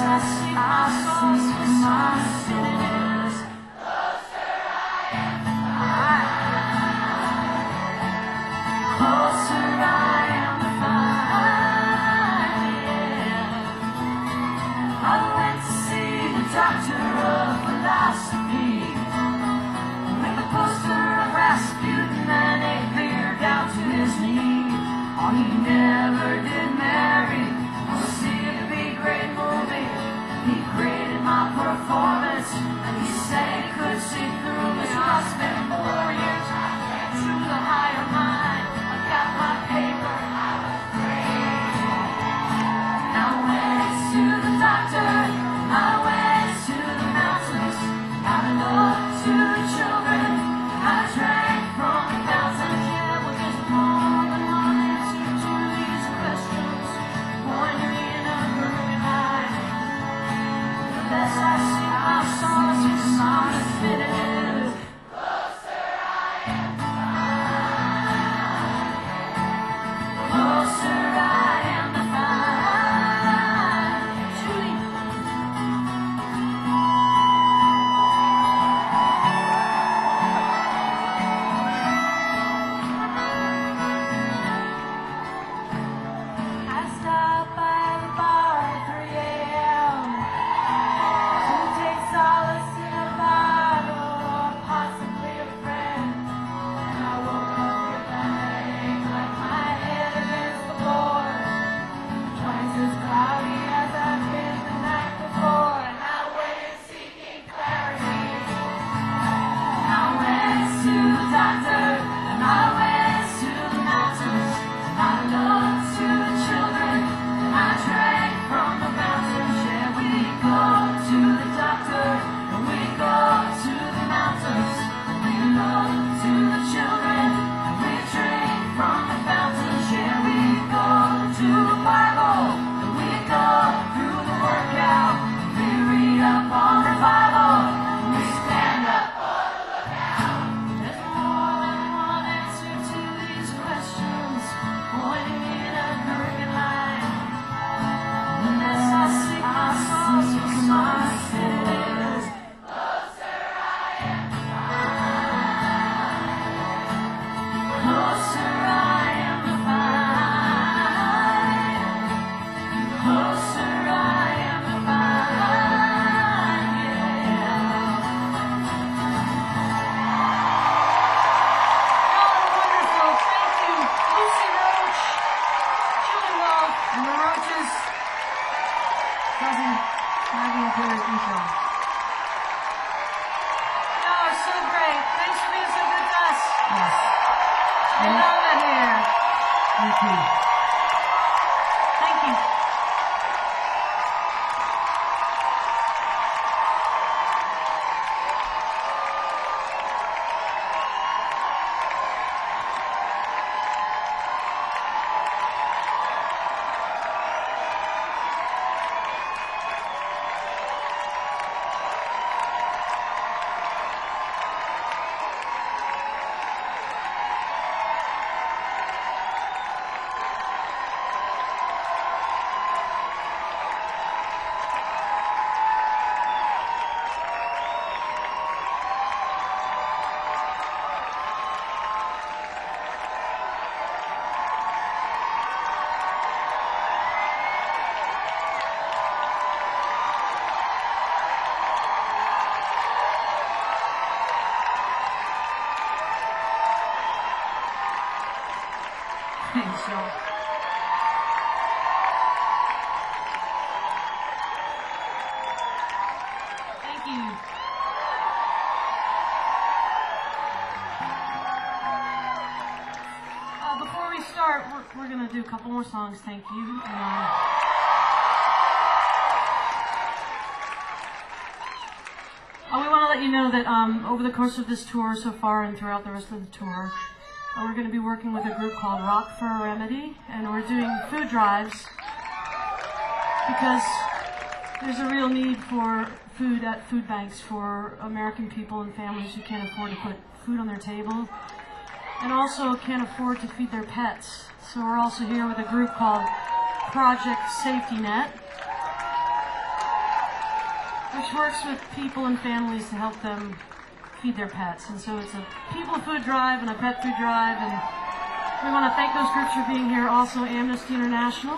Thank you. Thank you. Thanks, y'all. Thank you. Uh, before we start, we're, we're going to do a couple more songs, thank you. And, uh, uh, we want to let you know that um, over the course of this tour so far and throughout the rest of the tour, uh, we're going to be working with a group called Rock for a Remedy, and we're doing food drives because there's a real need for food at food banks for American people and families who can't afford to put food on their table and also can't afford to feed their pets. So we're also here with a group called Project Safety Net, which works with people and families to help them feed their pets. And so it's a people food drive and a pet food drive, and we want to thank those groups for being here. Also Amnesty International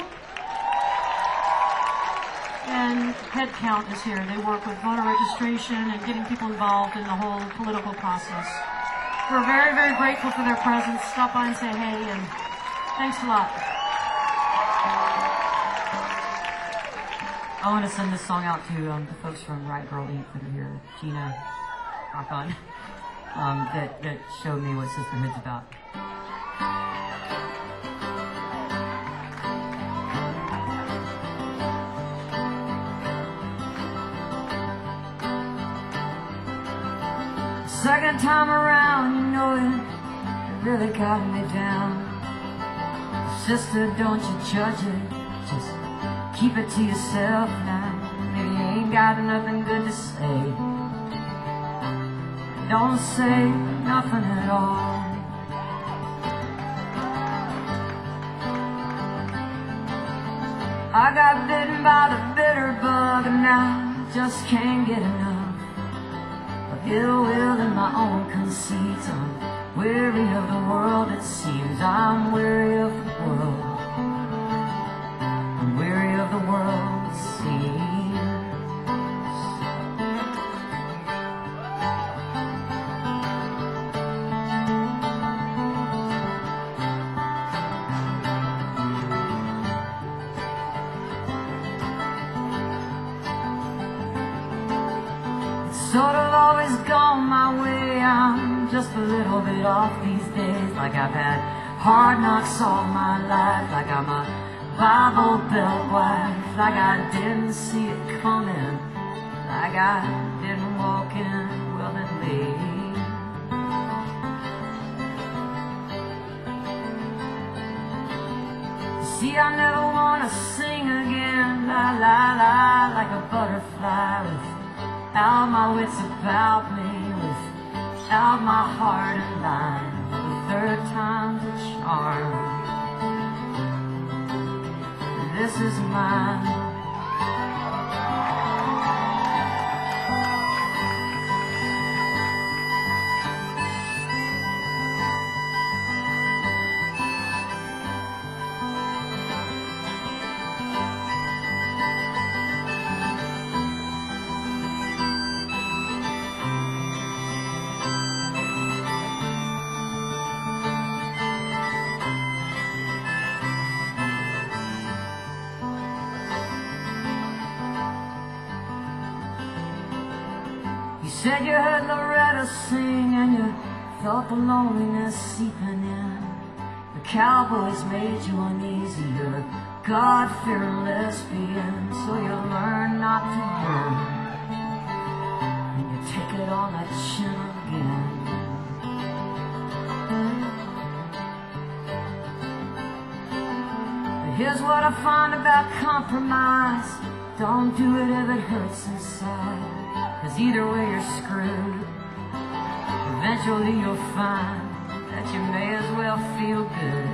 and Headcount is here. They work with voter registration and getting people involved in the whole political process. We're very, very grateful for their presence. Stop by and say hey, and thanks a lot. I want to send this song out to um, the folks from Right Girl Incorporated that are here, Gina, rock on, um, that, that showed me what Sisterhood's about. Second time around, you know it, it really got me down. Sister, don't you judge it, just keep it to yourself now. Maybe you ain't got nothing good to say. Don't say nothing at all. I got bitten by the bitter bug and now I just can't get enough. Ill will in my own conceits. I'm weary of the world, it seems. I'm weary of the world. I'm weary of the world, it seems. It's sort of always gone my way. I'm just a little bit off these days. Like I've had hard knocks all my life. Like I'm a Bible Belt wife. Like I didn't see it coming. Like I didn't walk in willingly. See, I never wanna sing again. La la la, like a butterfly without my wits about me, without my heart in line. The third time's a charm. This is mine. You said you heard Loretta sing and you felt the loneliness seeping in. The cowboys made you uneasy. You're a God-fearing lesbian, so you learn not to burn, and you take it on that chin again. But here's what I find about compromise: don't do it if it hurts inside, 'cause either way you're screwed. Eventually you'll find that you may as well feel good,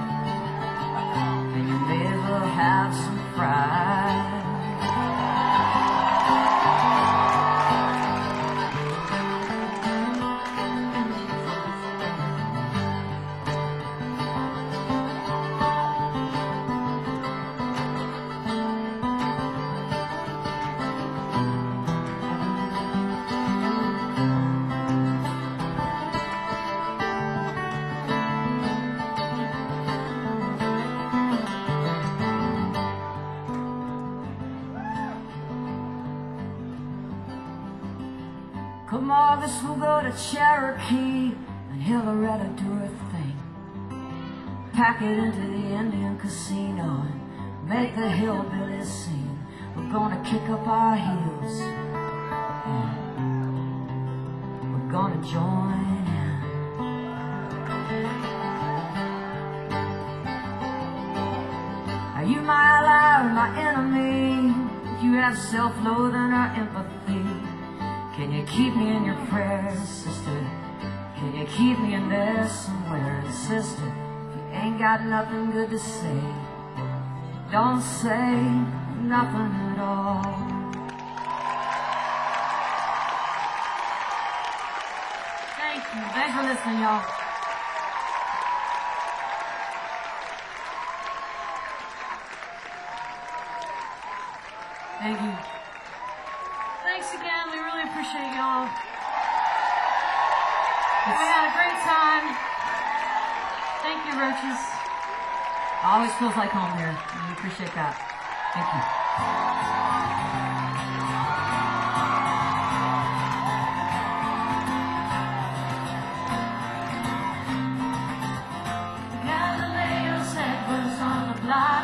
and you may as well have some pride. Come on, this will go to Cherokee, and Hillaretta do her thing. Pack it into the Indian casino and make the hillbillies sing. We're gonna kick up our heels, yeah. We're gonna join in. Are you my ally or my enemy? Do you have self-loathing or empathy? Can you keep me in your prayers, sister? Can you keep me in there somewhere? And sister, if you ain't got nothing good to say, don't say nothing at all. Thank you. Thanks for listening, y'all. Thank you. Thanks again. We really appreciate y'all. We had a great time. Thank you, Roaches. Always feels like home here. We appreciate that. Thank you. Galileo's head was on the block.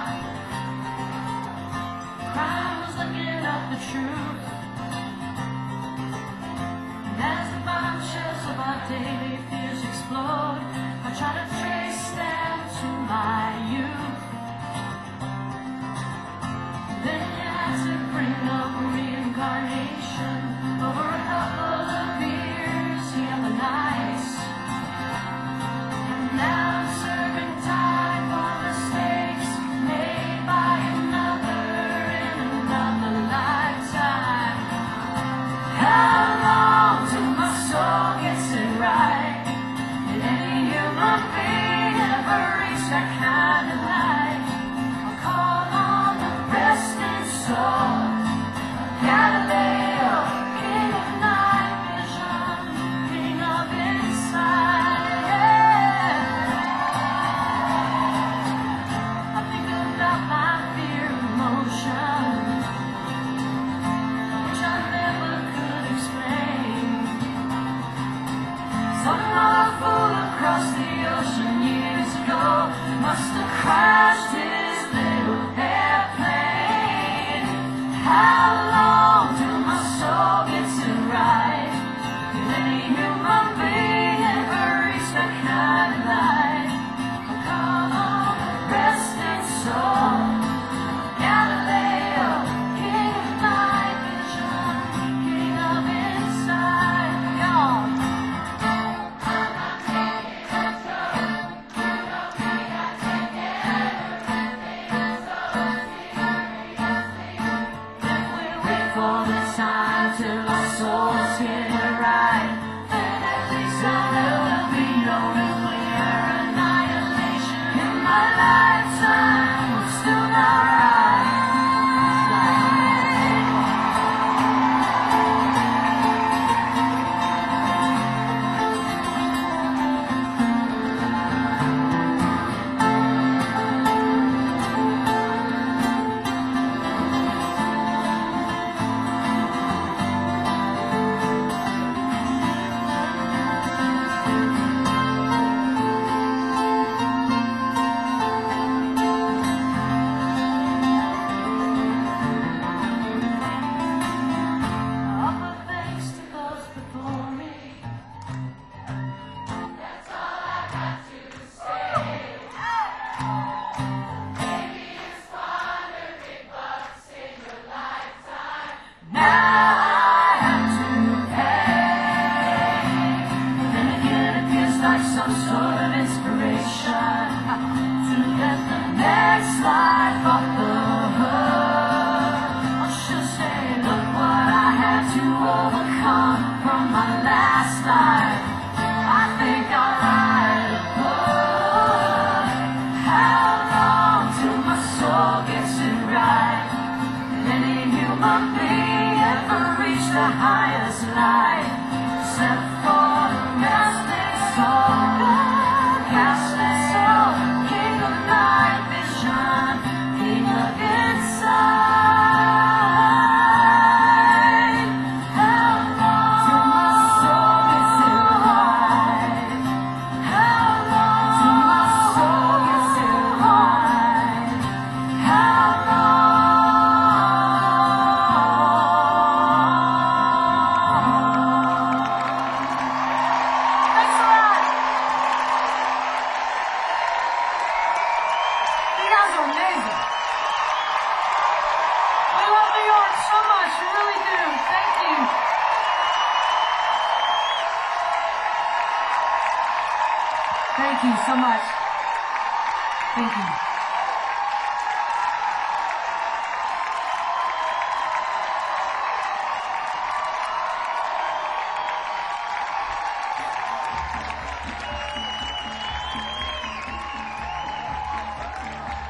Crime was looking up the truth. As the bombshells of our daily fears explode, I try to trace them to my youth. Then you had to bring up reincarnation over a couple of beers, yeah, the nights. And now I'm serving time for mistakes made by another in another lifetime. How long till my soul gets it right? Did any human being ever reach that kind of light? I'll call on the resting soul of Galileo, king of night vision, king of insight. I think about my fear emotion, which I never could explain. Some other fool across the ocean years ago must have crashed his little airplane. How long till my soul gets it right? Did any human being ever reach that kind of light? I'll call on the resting soul of Galileo, king of night vision, king of insight. Y'all. come from my last life. I think I'll write a book. How long till my soul gets it right? Did any human being ever reach the highest light? Except for the restless soul, castless soul, king of night vision, king of insight. How long till my soul gets it right? How long till my soul gets it right? How long? Thanks a lot. You guys are amazing. We love New York so much. We really do. Thank you. Thank you so much. Thank you.